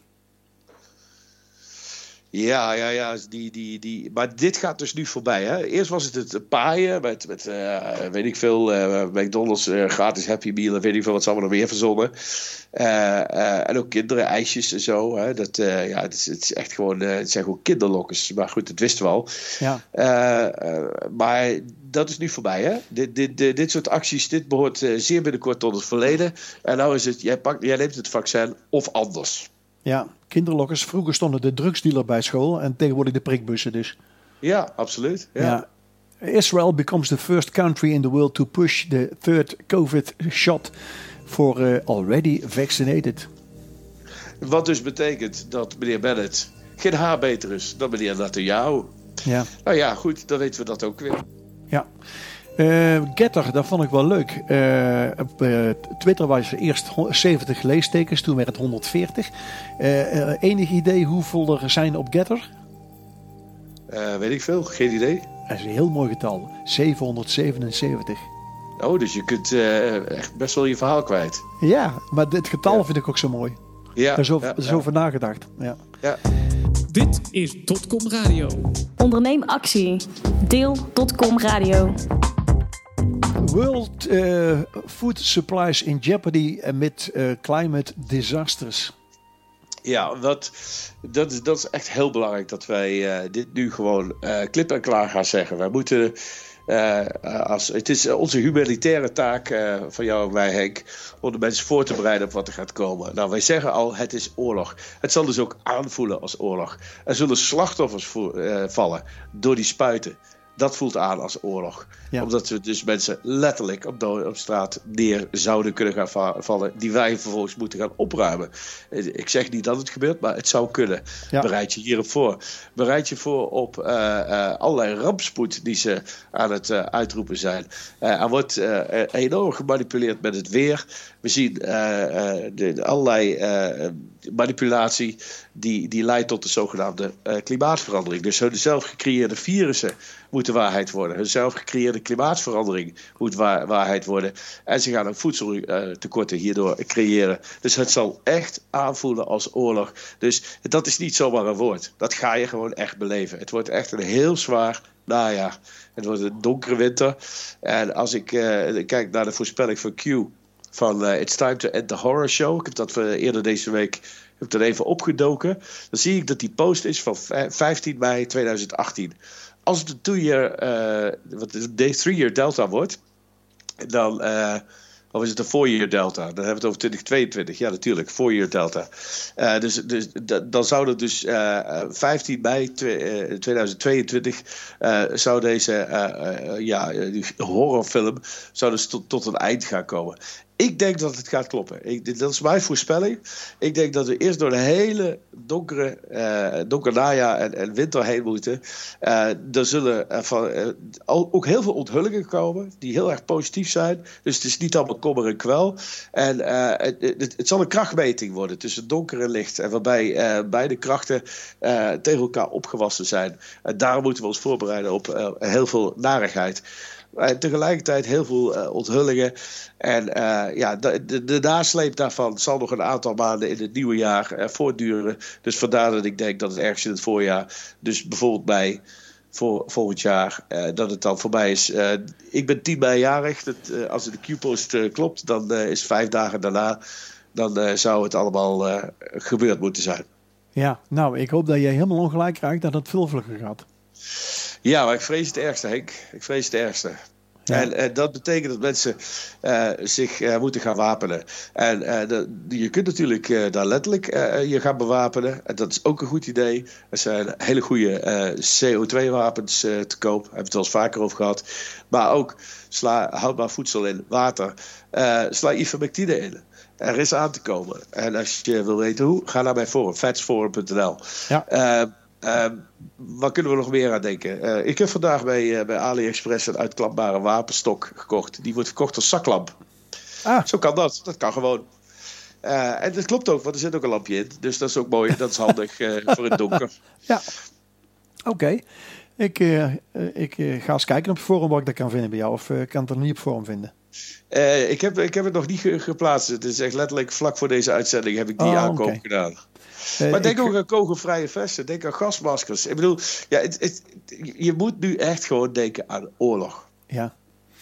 Ja, ja, ja. Die, die, die. Maar dit gaat dus nu voorbij. Hè? Eerst was het het paaien met, met uh, weet ik veel, uh, McDonald's uh, gratis Happy Meal en weet ik veel wat ze allemaal nog meer verzonnen. Uh, uh, en ook kinderen, ijsjes en zo. Hè? Dat, uh, ja, het, is, het, is echt gewoon, uh, het zijn gewoon kinderlokkers. Maar goed, dat wisten we al. Ja. Uh, uh, maar dat is nu voorbij. Hè? Dit, dit, dit, dit soort acties, dit behoort uh, zeer binnenkort tot het verleden. En nou is het, jij, pakt, jij neemt het vaccin of anders. Ja, kinderlokkers. Vroeger stonden de drugsdealer bij school en tegenwoordig de prikbussen dus. Ja, absoluut. Ja. Ja. Israel becomes the first country in the world to push the third COVID shot for uh, already vaccinated. Wat dus betekent dat meneer Bennett geen haar beter is dan meneer Netanyahu. Ja. Nou ja, goed, dan weten we dat ook weer. Ja. Uh, Getter, dat vond ik wel leuk. Uh, op uh, Twitter was er eerst zeventig leestekens, toen werd het honderdveertig. Uh, uh, enig idee hoeveel er zijn op Getter? Uh, weet ik veel, geen idee. Dat is een heel mooi getal. zevenhonderdzevenenzeventig. Oh, dus je kunt uh, echt best wel je verhaal kwijt. Ja, maar dit getal ja. vind ik ook zo mooi. Ja, er is over, ja, er is ja. over nagedacht. Ja. Ja. Dit is Dotcom Radio. Onderneem actie. Deel Dotcom Radio. World uh, food supplies in jeopardy amid uh, climate disasters. Ja, dat, dat, is, dat is echt heel belangrijk dat wij uh, dit nu gewoon uh, klip en klaar gaan zeggen. Wij moeten, uh, als, het is onze humanitaire taak uh, van jou en mij, Henk, om de mensen voor te bereiden op wat er gaat komen. Nou, wij zeggen al, het is oorlog. Het zal dus ook aanvoelen als oorlog. Er zullen slachtoffers voor, uh, vallen door die spuiten. Dat voelt aan als oorlog. Ja. Omdat we dus mensen letterlijk op, de, op straat neer zouden kunnen gaan va- vallen. Die wij vervolgens moeten gaan opruimen. Ik zeg niet dat het gebeurt, maar het zou kunnen. Ja. Bereid je hierop voor. Bereid je voor op uh, uh, allerlei rampspoed die ze aan het uh, uitroepen zijn. Uh, er wordt uh, enorm gemanipuleerd met het weer. We zien uh, uh, de, de allerlei uh, manipulatie die, die leidt tot de zogenaamde uh, klimaatverandering. Dus hun zelf gecreëerde virussen moeten waarheid worden. Hun zelf gecreëerde klimaatverandering moet waar, waarheid worden. En ze gaan ook voedseltekorten uh, hierdoor creëren. Dus het zal echt aanvoelen als oorlog. Dus dat is niet zomaar een woord. Dat ga je gewoon echt beleven. Het wordt echt een heel zwaar najaar. Het wordt een donkere winter. En als ik uh, kijk naar de voorspelling van Q van uh, It's Time to End the Horror Show. Ik heb dat uh, eerder deze week heb ik er even opgedoken. Dan zie ik dat die post is van vijftien mei tweeduizend achttien. Als het een two-year, uh, wat is het, three-year delta wordt, dan, uh, of is het een four-year delta? Dan hebben we het over twintig tweeëntwintig. Ja, natuurlijk, four-year delta. Uh, dus, dus d- dan zou het dus uh, vijftien mei tweeduizend tweeëntwintig uh, zou deze uh, uh, ja, die horrorfilm zou dus tot, tot een eind gaan komen. Ik denk dat het gaat kloppen. Ik, dat is mijn voorspelling. Ik denk dat we eerst door de hele donkere, uh, donkere najaar en, en winter heen moeten. Uh, er zullen uh, van, uh, ook heel veel onthullingen komen die heel erg positief zijn. Dus het is niet allemaal kommer en kwel. En uh, het, het, het zal een krachtmeting worden tussen donker en licht. En waarbij uh, beide krachten uh, tegen elkaar opgewassen zijn. En daarom moeten we ons voorbereiden op uh, heel veel narigheid. En tegelijkertijd heel veel uh, onthullingen. En uh, ja, de, de, de nasleep daarvan zal nog een aantal maanden in het nieuwe jaar uh, voortduren. Dus vandaar dat ik denk dat het ergens in het voorjaar, dus bijvoorbeeld bij voor, volgend jaar, uh, dat het dan voorbij is. Uh, ik ben tien mei jarig. Dat, uh, als de Q-post uh, klopt, dan uh, is vijf dagen daarna, dan uh, zou het allemaal uh, gebeurd moeten zijn. Ja, nou, ik hoop dat jij helemaal ongelijk raakt dat het veel vlugger gaat. Ja, maar ik vrees het ergste, Henk. Ik vrees het ergste. Ja. En, en dat betekent dat mensen uh, zich uh, moeten gaan wapenen. En uh, de, je kunt natuurlijk uh, daar letterlijk uh, je gaan bewapenen. En dat is ook een goed idee. Er zijn hele goede uh, C O twee wapens uh, te koop. Daar hebben we het wel eens vaker over gehad. Maar ook sla houdbaar voedsel in, water. Uh, sla ivermectine in. Er is aan te komen. En als je wil weten hoe, ga naar mijn forum, fatsforum punt n l. Ja. Uh, Uh, wat kunnen we nog meer aan denken? Uh, ik heb vandaag bij, uh, bij AliExpress een uitklapbare wapenstok gekocht. Die wordt verkocht als zaklamp. Ah. Zo kan dat. Dat kan gewoon. Uh, en dat klopt ook, want er zit ook een lampje in. Dus dat is ook mooi. Dat is handig uh, voor het donker. Ja, oké. Okay. Ik, uh, ik uh, ga eens kijken op het forum wat ik dat kan vinden bij jou. Of uh, kan het er niet op forum vinden? Uh, ik, heb, ik heb het nog niet ge- geplaatst. Het is echt letterlijk vlak voor deze uitzending heb ik die oh, aankoop okay. gedaan. Uh, maar denk ik... ook aan kogelvrije vesten. Denk aan gasmaskers. Ik bedoel, ja, het, het, je moet nu echt gewoon denken aan oorlog. Ja.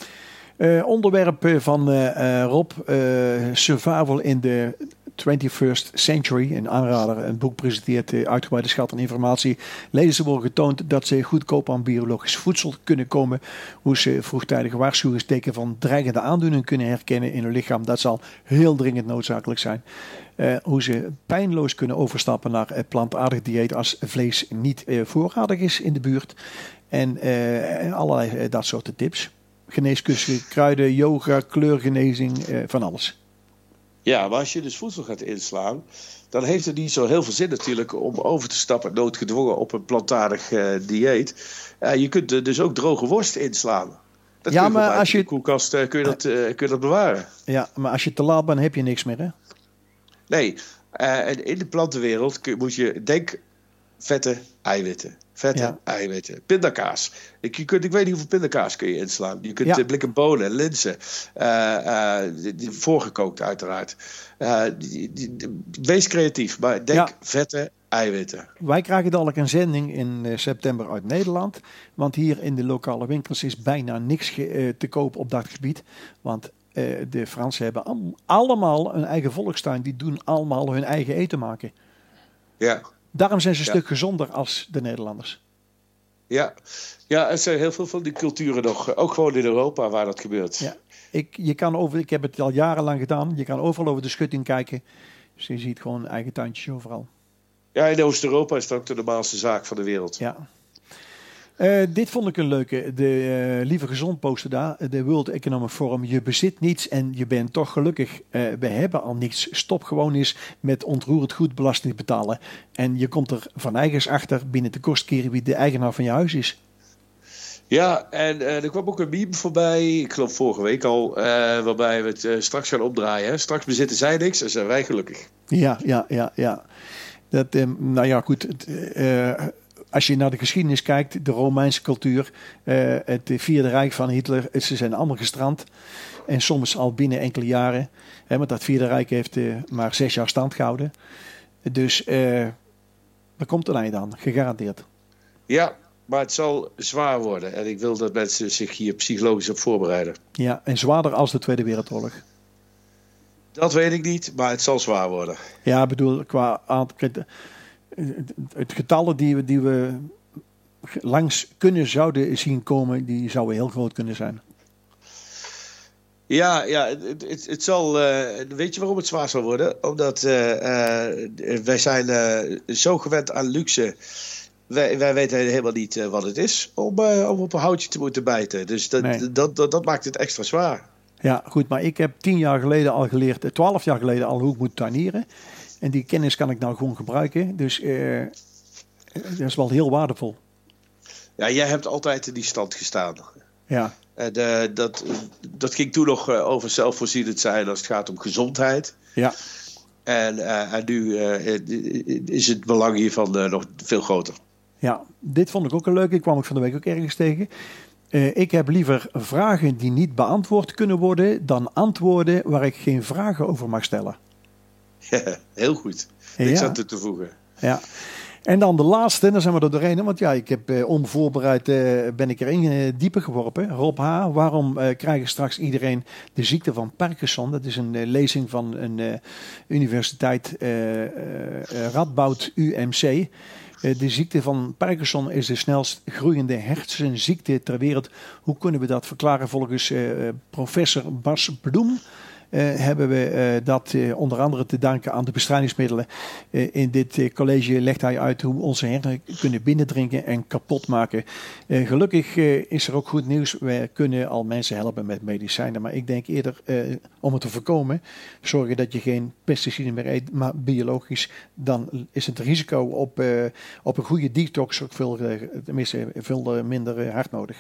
Uh, onderwerp van uh, uh, Rob. Uh, survival in the twenty-first century. Een aanrader. Een boek presenteert uh, uitgebreide schat en informatie. Lezers worden getoond dat ze goedkoop aan biologisch voedsel kunnen komen. Hoe ze vroegtijdige waarschuwingsteken van dreigende aandoeningen kunnen herkennen in hun lichaam. Dat zal heel dringend noodzakelijk zijn. Uh, hoe ze pijnloos kunnen overstappen naar uh, plantaardig dieet als vlees niet uh, voorradig is in de buurt. En uh, allerlei uh, dat soort tips. Geneeskunde, kruiden, yoga, kleurgenezing, uh, van alles. Ja, maar als je dus voedsel gaat inslaan, dan heeft het niet zo heel veel zin natuurlijk om over te stappen, noodgedwongen, op een plantaardig uh, dieet. Uh, je kunt uh, dus ook droge worst inslaan. Dat ja, kun je maar als je in de koelkast uh, kun je dat, uh, kun je dat bewaren. Ja, maar als je te laat bent, heb je niks meer, hè? Nee, uh, en in de plantenwereld kun, moet je denk vette eiwitten. Vette ja. eiwitten. Pindakaas. Ik, je kunt, ik weet niet hoeveel pindakaas kun je inslaan. Je kunt ja. blikken bonen, linzen. Uh, uh, die, die, voorgekookt uiteraard. Uh, die, die, die, wees creatief, maar denk ja. vette eiwitten. Wij krijgen dadelijk een zending in uh, september uit Nederland. Want hier in de lokale winkels is bijna niks ge, uh, te koop op dat gebied. Want uh, de Fransen hebben am, allemaal een eigen volkstuin. Die doen allemaal hun eigen eten maken. Ja. Daarom zijn ze een ja. stuk gezonder als de Nederlanders. Ja. ja, er zijn heel veel van die culturen nog. Ook gewoon in Europa waar dat gebeurt. Ja. Ik, je kan over, ik heb het al jarenlang gedaan. Je kan overal over de schutting kijken. Dus je ziet gewoon eigen tuintjes overal. Ja, in Oost-Europa is het ook de normaalste zaak van de wereld. Ja. Uh, dit vond ik een leuke. De uh, Lieve Gezond postte daar. De World Economic Forum. Je bezit niets en je bent toch gelukkig. Uh, we hebben al niets. Stop gewoon eens met ontroerend goed belasting betalen. En je komt er van eigens achter binnen de kost keren wie de eigenaar van je huis is. Ja, en uh, er kwam ook een meme voorbij, ik geloof vorige week al, uh, waarbij we het uh, straks gaan opdraaien. Hè? Straks bezitten zij niks en zijn wij gelukkig. Ja, ja, ja, ja. Dat, uh, nou ja, goed. Het, uh, Als je naar de geschiedenis kijkt, de Romeinse cultuur, uh, het Vierde Rijk van Hitler, ze zijn allemaal gestrand. En soms al binnen enkele jaren. Hè, want dat Vierde Rijk heeft uh, maar zes jaar stand gehouden. Dus uh, er komt een einde aan, gegarandeerd. Ja, maar het zal zwaar worden. En ik wil dat mensen zich hier psychologisch op voorbereiden. Ja, en zwaarder als de Tweede Wereldoorlog. Dat weet ik niet, maar het zal zwaar worden. Ja, ik bedoel, qua aantal... Het getallen die we, die we langs kunnen zouden zien komen, die zouden heel groot kunnen zijn. Ja, ja het, het, het zal. Uh, weet je waarom het zwaar zal worden? Omdat uh, uh, wij zijn uh, zo gewend aan luxe. Wij, wij weten helemaal niet uh, wat het is om, uh, om op een houtje te moeten bijten. Dus dat, nee. dat, dat, dat maakt het extra zwaar. Ja, goed, maar ik heb tien jaar geleden al geleerd, twaalf jaar geleden al hoe ik moet tuinieren. En die kennis kan ik nou gewoon gebruiken. Dus uh, dat is wel heel waardevol. Ja, jij hebt altijd in die stand gestaan. Ja. En, uh, dat, dat ging toen nog uh, over zelfvoorzienend zijn als het gaat om gezondheid. Ja. En, uh, en nu uh, is het belang hiervan uh, nog veel groter. Ja, dit vond ik ook een leuke. Ik kwam ik van de week ook ergens tegen. Uh, ik heb liever vragen die niet beantwoord kunnen worden dan antwoorden waar ik geen vragen over mag stellen. Ja, heel goed. Niks ja. aan toe te voegen. Ja. En dan de laatste, dan zijn we er doorheen. Want ja, ik heb uh, onvoorbereid uh, ben ik erin uh, dieper geworpen. Rob H., waarom uh, krijgen straks iedereen de ziekte van Parkinson? Dat is een uh, lezing van een uh, universiteit uh, uh, Radboud U M C. Uh, de ziekte van Parkinson is de snelst groeiende hersenziekte ter wereld. Hoe kunnen we dat verklaren? Volgens uh, professor Bas Bloem Uh, hebben we uh, dat uh, onder andere te danken aan de bestrijdingsmiddelen. Uh, in dit uh, college legt hij uit hoe we onze hersenen kunnen binnendrinken en kapot maken. Uh, gelukkig uh, is er ook goed nieuws. We kunnen al mensen helpen met medicijnen. Maar ik denk eerder uh, om het te voorkomen, zorgen dat je geen pesticiden meer eet, maar biologisch. Dan is het risico op, uh, op een goede detox ook veel, uh, tenminste, veel uh, minder uh, hard nodig.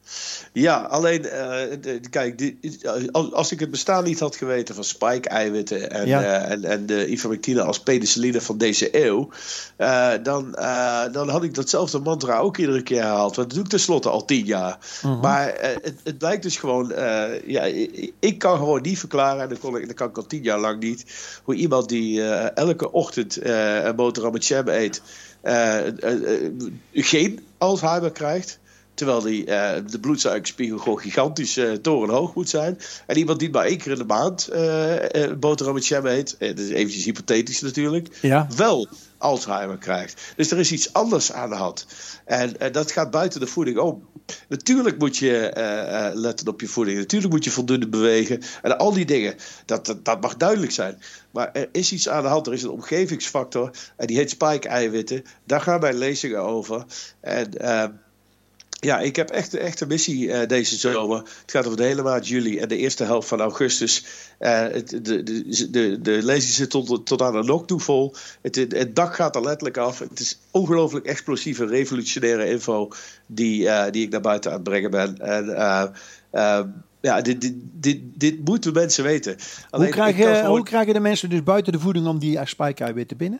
Ja, alleen, uh, de, kijk, die, als, als ik het bestaan niet had geweten van spike-eiwitten en, ja. uh, en, en de ivermectine als penicilline van deze eeuw, uh, dan, uh, dan had ik datzelfde mantra ook iedere keer herhaald. Want dat doe ik tenslotte al tien jaar. Uh-huh. Maar uh, het, het blijkt dus gewoon, uh, ja, ik, ik kan gewoon niet verklaren, en dat, kon ik, dat kan ik al tien jaar lang niet, hoe iemand die uh, elke ochtend uh, een boterham met jam eet, uh, uh, uh, geen Alzheimer krijgt. Terwijl die, uh, de bloedsuikerspiegel gewoon gigantisch uh, torenhoog moet zijn. En iemand die maar één keer in de maand uh, uh, boterham met jam eet, uh, dat is eventjes hypothetisch natuurlijk, ja. wel Alzheimer krijgt. Dus er is iets anders aan de hand. En uh, dat gaat buiten de voeding om. Natuurlijk moet je uh, uh, letten op je voeding. Natuurlijk moet je voldoende bewegen. En al die dingen, dat, dat, dat mag duidelijk zijn. Maar er is iets aan de hand. Er is een omgevingsfactor. En die heet spike-eiwitten. Daar gaan mijn lezingen over. En... Uh, Ja, ik heb echt, echt een missie uh, deze zomer. Het gaat over de hele maand juli en de eerste helft van augustus. Uh, het, de, de, de, de lezing zit tot, tot aan de nok toe vol. Het, het dak gaat er letterlijk af. Het is ongelooflijk explosieve, revolutionaire info die, uh, die ik naar buiten aan het brengen ben. En uh, uh, ja, dit, dit, dit, dit moeten mensen weten. Alleen, hoe, krijgen, gewoon... hoe krijgen de mensen dus buiten de voeding om die spike-eiwitten binnen?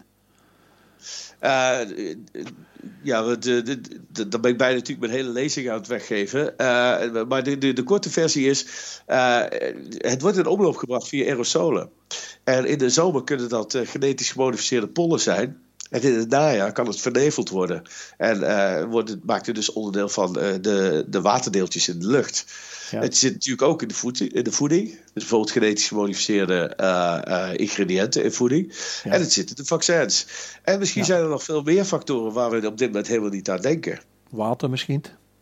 Uh, ja, de, de, de, dan ben ik bijna natuurlijk mijn hele lezing aan het weggeven. Uh, maar de, de, de korte versie is, uh, het wordt in omloop gebracht via aerosolen. En in de zomer kunnen dat uh, genetisch gemodificeerde pollen zijn. En in het najaar kan het verneveld worden. En uh, wordt het, maakt het dus onderdeel van uh, de, de waterdeeltjes in de lucht. Ja. Het zit natuurlijk ook in de, voed, in de voeding. Dus bijvoorbeeld genetisch gemodificeerde uh, uh, ingrediënten in voeding. Ja. En het zit in de vaccins. En misschien ja. zijn er nog veel meer factoren waar we op dit moment helemaal niet aan denken. Water misschien?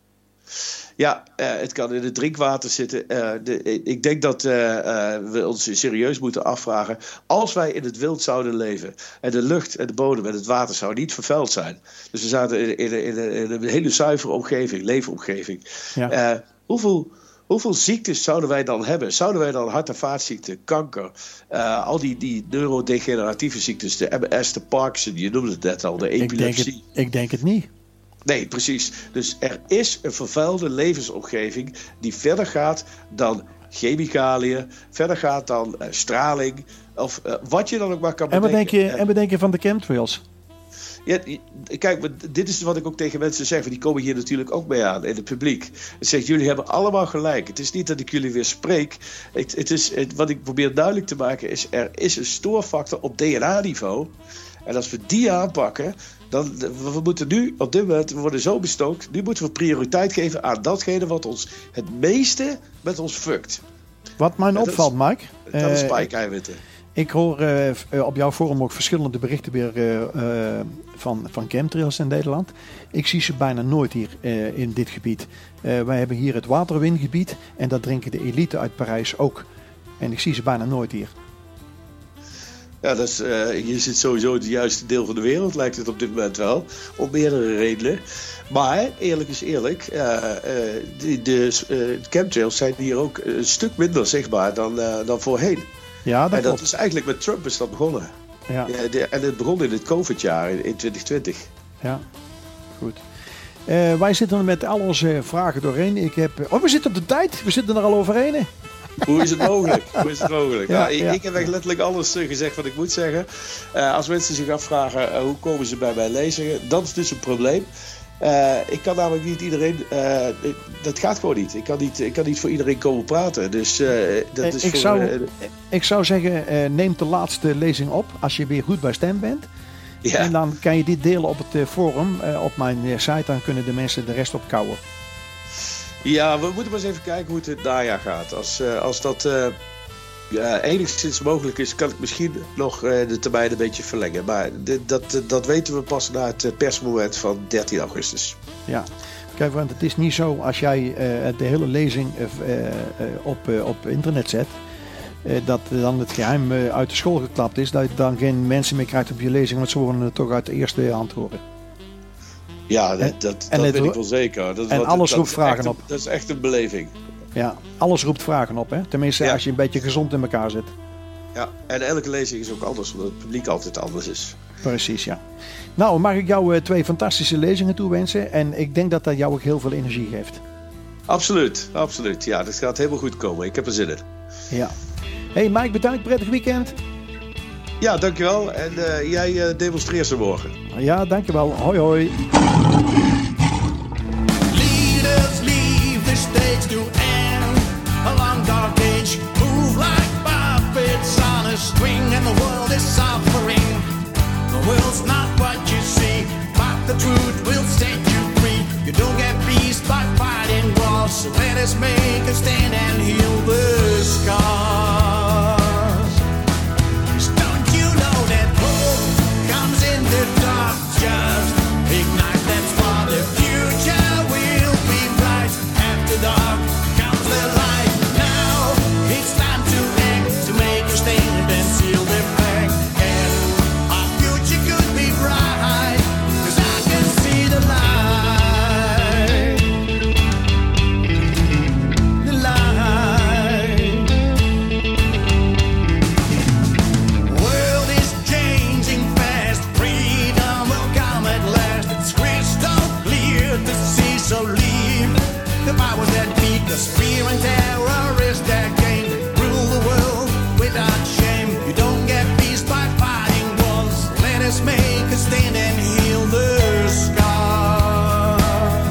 Ja, uh, het kan in het drinkwater zitten. Uh, de, ik denk dat uh, uh, we ons serieus moeten afvragen. Als wij in het wild zouden leven en de lucht en de bodem en het water zouden niet vervuild zijn. Dus we zaten in, in, in, in een hele zuivere omgeving, leefomgeving. Ja. Uh, hoeveel... Hoeveel ziektes zouden wij dan hebben? Zouden wij dan hart- en vaatziekten, kanker, uh, al die, die neurodegeneratieve ziektes, de M S, de Parkinson, je noemde het net al, de epilepsie. Ik denk het, ik denk het niet. Nee, precies. Dus er is een vervuilde levensomgeving die verder gaat dan chemicaliën, verder gaat dan uh, straling, of uh, wat je dan ook maar kan bedenken. En wat denk je, en wat denk je van de chemtrails? Ja, kijk, dit is wat ik ook tegen mensen zeg. Die komen hier natuurlijk ook mee aan in het publiek. Ik zeg, jullie hebben allemaal gelijk. Het is niet dat ik jullie weer spreek. Het, het is, het, wat ik probeer duidelijk te maken is... er is een stoorfactor op D N A-niveau. En als we die aanpakken... dan we moeten nu, op dit moment, we worden zo bestookt... nu moeten we prioriteit geven aan datgene wat ons het meeste met ons fuckt. Wat mij opvalt, Mike... Dat is spike-eiwitten. Ik hoor uh, op jouw forum ook verschillende berichten weer uh, uh, van, van chemtrails in Nederland. Ik zie ze bijna nooit hier uh, in dit gebied. Uh, wij hebben hier het waterwingebied en dat drinken de elite uit Parijs ook. En ik zie ze bijna nooit hier. Ja, dat is, uh, hier zit sowieso het juiste deel van de wereld, lijkt het op dit moment wel. Om meerdere redenen. Maar, eerlijk is eerlijk, uh, uh, de, de uh, chemtrails zijn hier ook een stuk minder zichtbaar dan, uh, dan voorheen. Ja, dat en dat is eigenlijk met Trump is dat begonnen. Ja. Ja, de, en het begon in het COVID-jaar, in, in twintig twintig. Ja, goed. Uh, wij zitten met al onze vragen doorheen. Ik heb, oh, we zitten op de tijd. We zitten er al overheen. Hoe is het mogelijk? Hoe is het mogelijk? Ja, ja, ja. Ik, ik heb echt letterlijk alles uh, gezegd wat ik moet zeggen. Uh, als mensen zich afvragen uh, hoe komen ze bij mijn lezingen, dat is dus een probleem. Uh, ik kan namelijk niet iedereen... Uh, dat gaat gewoon niet. Ik kan niet, ik kan niet voor iedereen komen praten. Dus uh, dat is ik, voor, zou, uh, ik zou zeggen, uh, neem de laatste lezing op als je weer goed bij stem bent. Ja. En dan kan je dit delen op het uh, forum, uh, op mijn uh, site. Dan kunnen de mensen de rest opkouwen. Ja, we moeten maar eens even kijken hoe het in het najaar gaat. Als, uh, als dat uh, ja, enigszins mogelijk is, kan ik misschien nog uh, de termijn een beetje verlengen. Maar dit, dat, dat weten we pas na het persmoment van dertien augustus. Ja, kijk, want het is niet zo als jij uh, de hele lezing uh, uh, op, uh, op internet zet, uh, dat dan het geheim uh, uit de school geklapt is, dat je dan geen mensen meer krijgt op je lezing, want ze worden het toch uit de eerste hand horen. Ja, dat, dat, dat weet ik wel zeker. Dat, en wat, alles dat roept vragen een, op. Dat is echt een beleving. Ja, alles roept vragen op, hè? Tenminste, ja. Als je een beetje gezond in elkaar zit. Ja, en elke lezing is ook anders, omdat het publiek altijd anders is. Precies, ja. Nou, mag ik jou uh, twee fantastische lezingen toewensen. En ik denk dat dat jou ook heel veel energie geeft. Absoluut, absoluut. Ja, dat gaat helemaal goed komen. Ik heb er zin in. Ja. Hey Mike, bedankt. Prettig weekend. Ja, dankjewel. En uh, jij uh, demonstreert ze morgen. Ja, dankjewel. Hoi, hoi. Leaders leave the stage to end a long dark age. Move like puppets on a string and the world is suffering. The world's not what you see, but the truth will set you free. You don't get peace by fighting wars, so let us make a stand and heal the scars. Don't you know that hope comes in the dark? Just ignite that spark. The future will be bright. After dark comes the light. Now it's time to act, to make a stand and seal the fact. And our future could be bright, 'cause I can see the light. The light. World is changing fast. Freedom will come at last. It's crystal clear to see, so leave the powers that beat. 'Cause fear and terror is their game. Rule the world without shame. You don't get peace by fighting wars. Let us make a stand and heal the scars.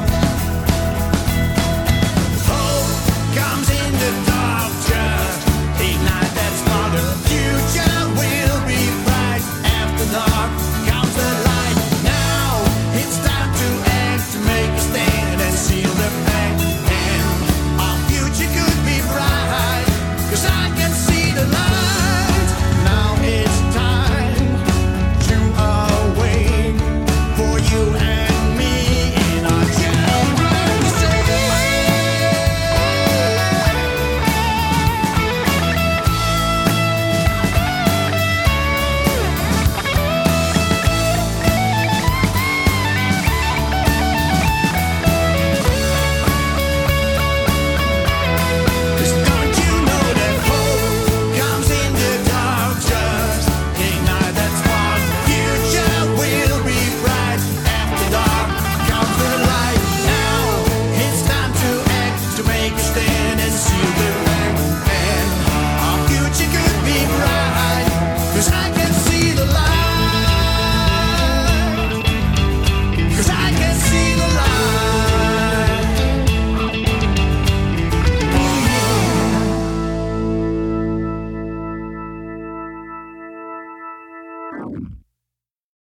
Hope comes in the dark. Just ignite that spark. The future will be bright. After dark comes the light. Now it's time to act, to make a stand and seal the fact. And our future could be bright, 'cause I can see the light. Now it's time to awake for you and me in our children's city. Cause don't you know that hope comes in the dark? Just ignite that spark. Future will be bright. After dark comes the light. Now it's time to act, to make a stand and seal the fact. And our future could be bright, 'cause I can see the light. 'Cause I can see the light.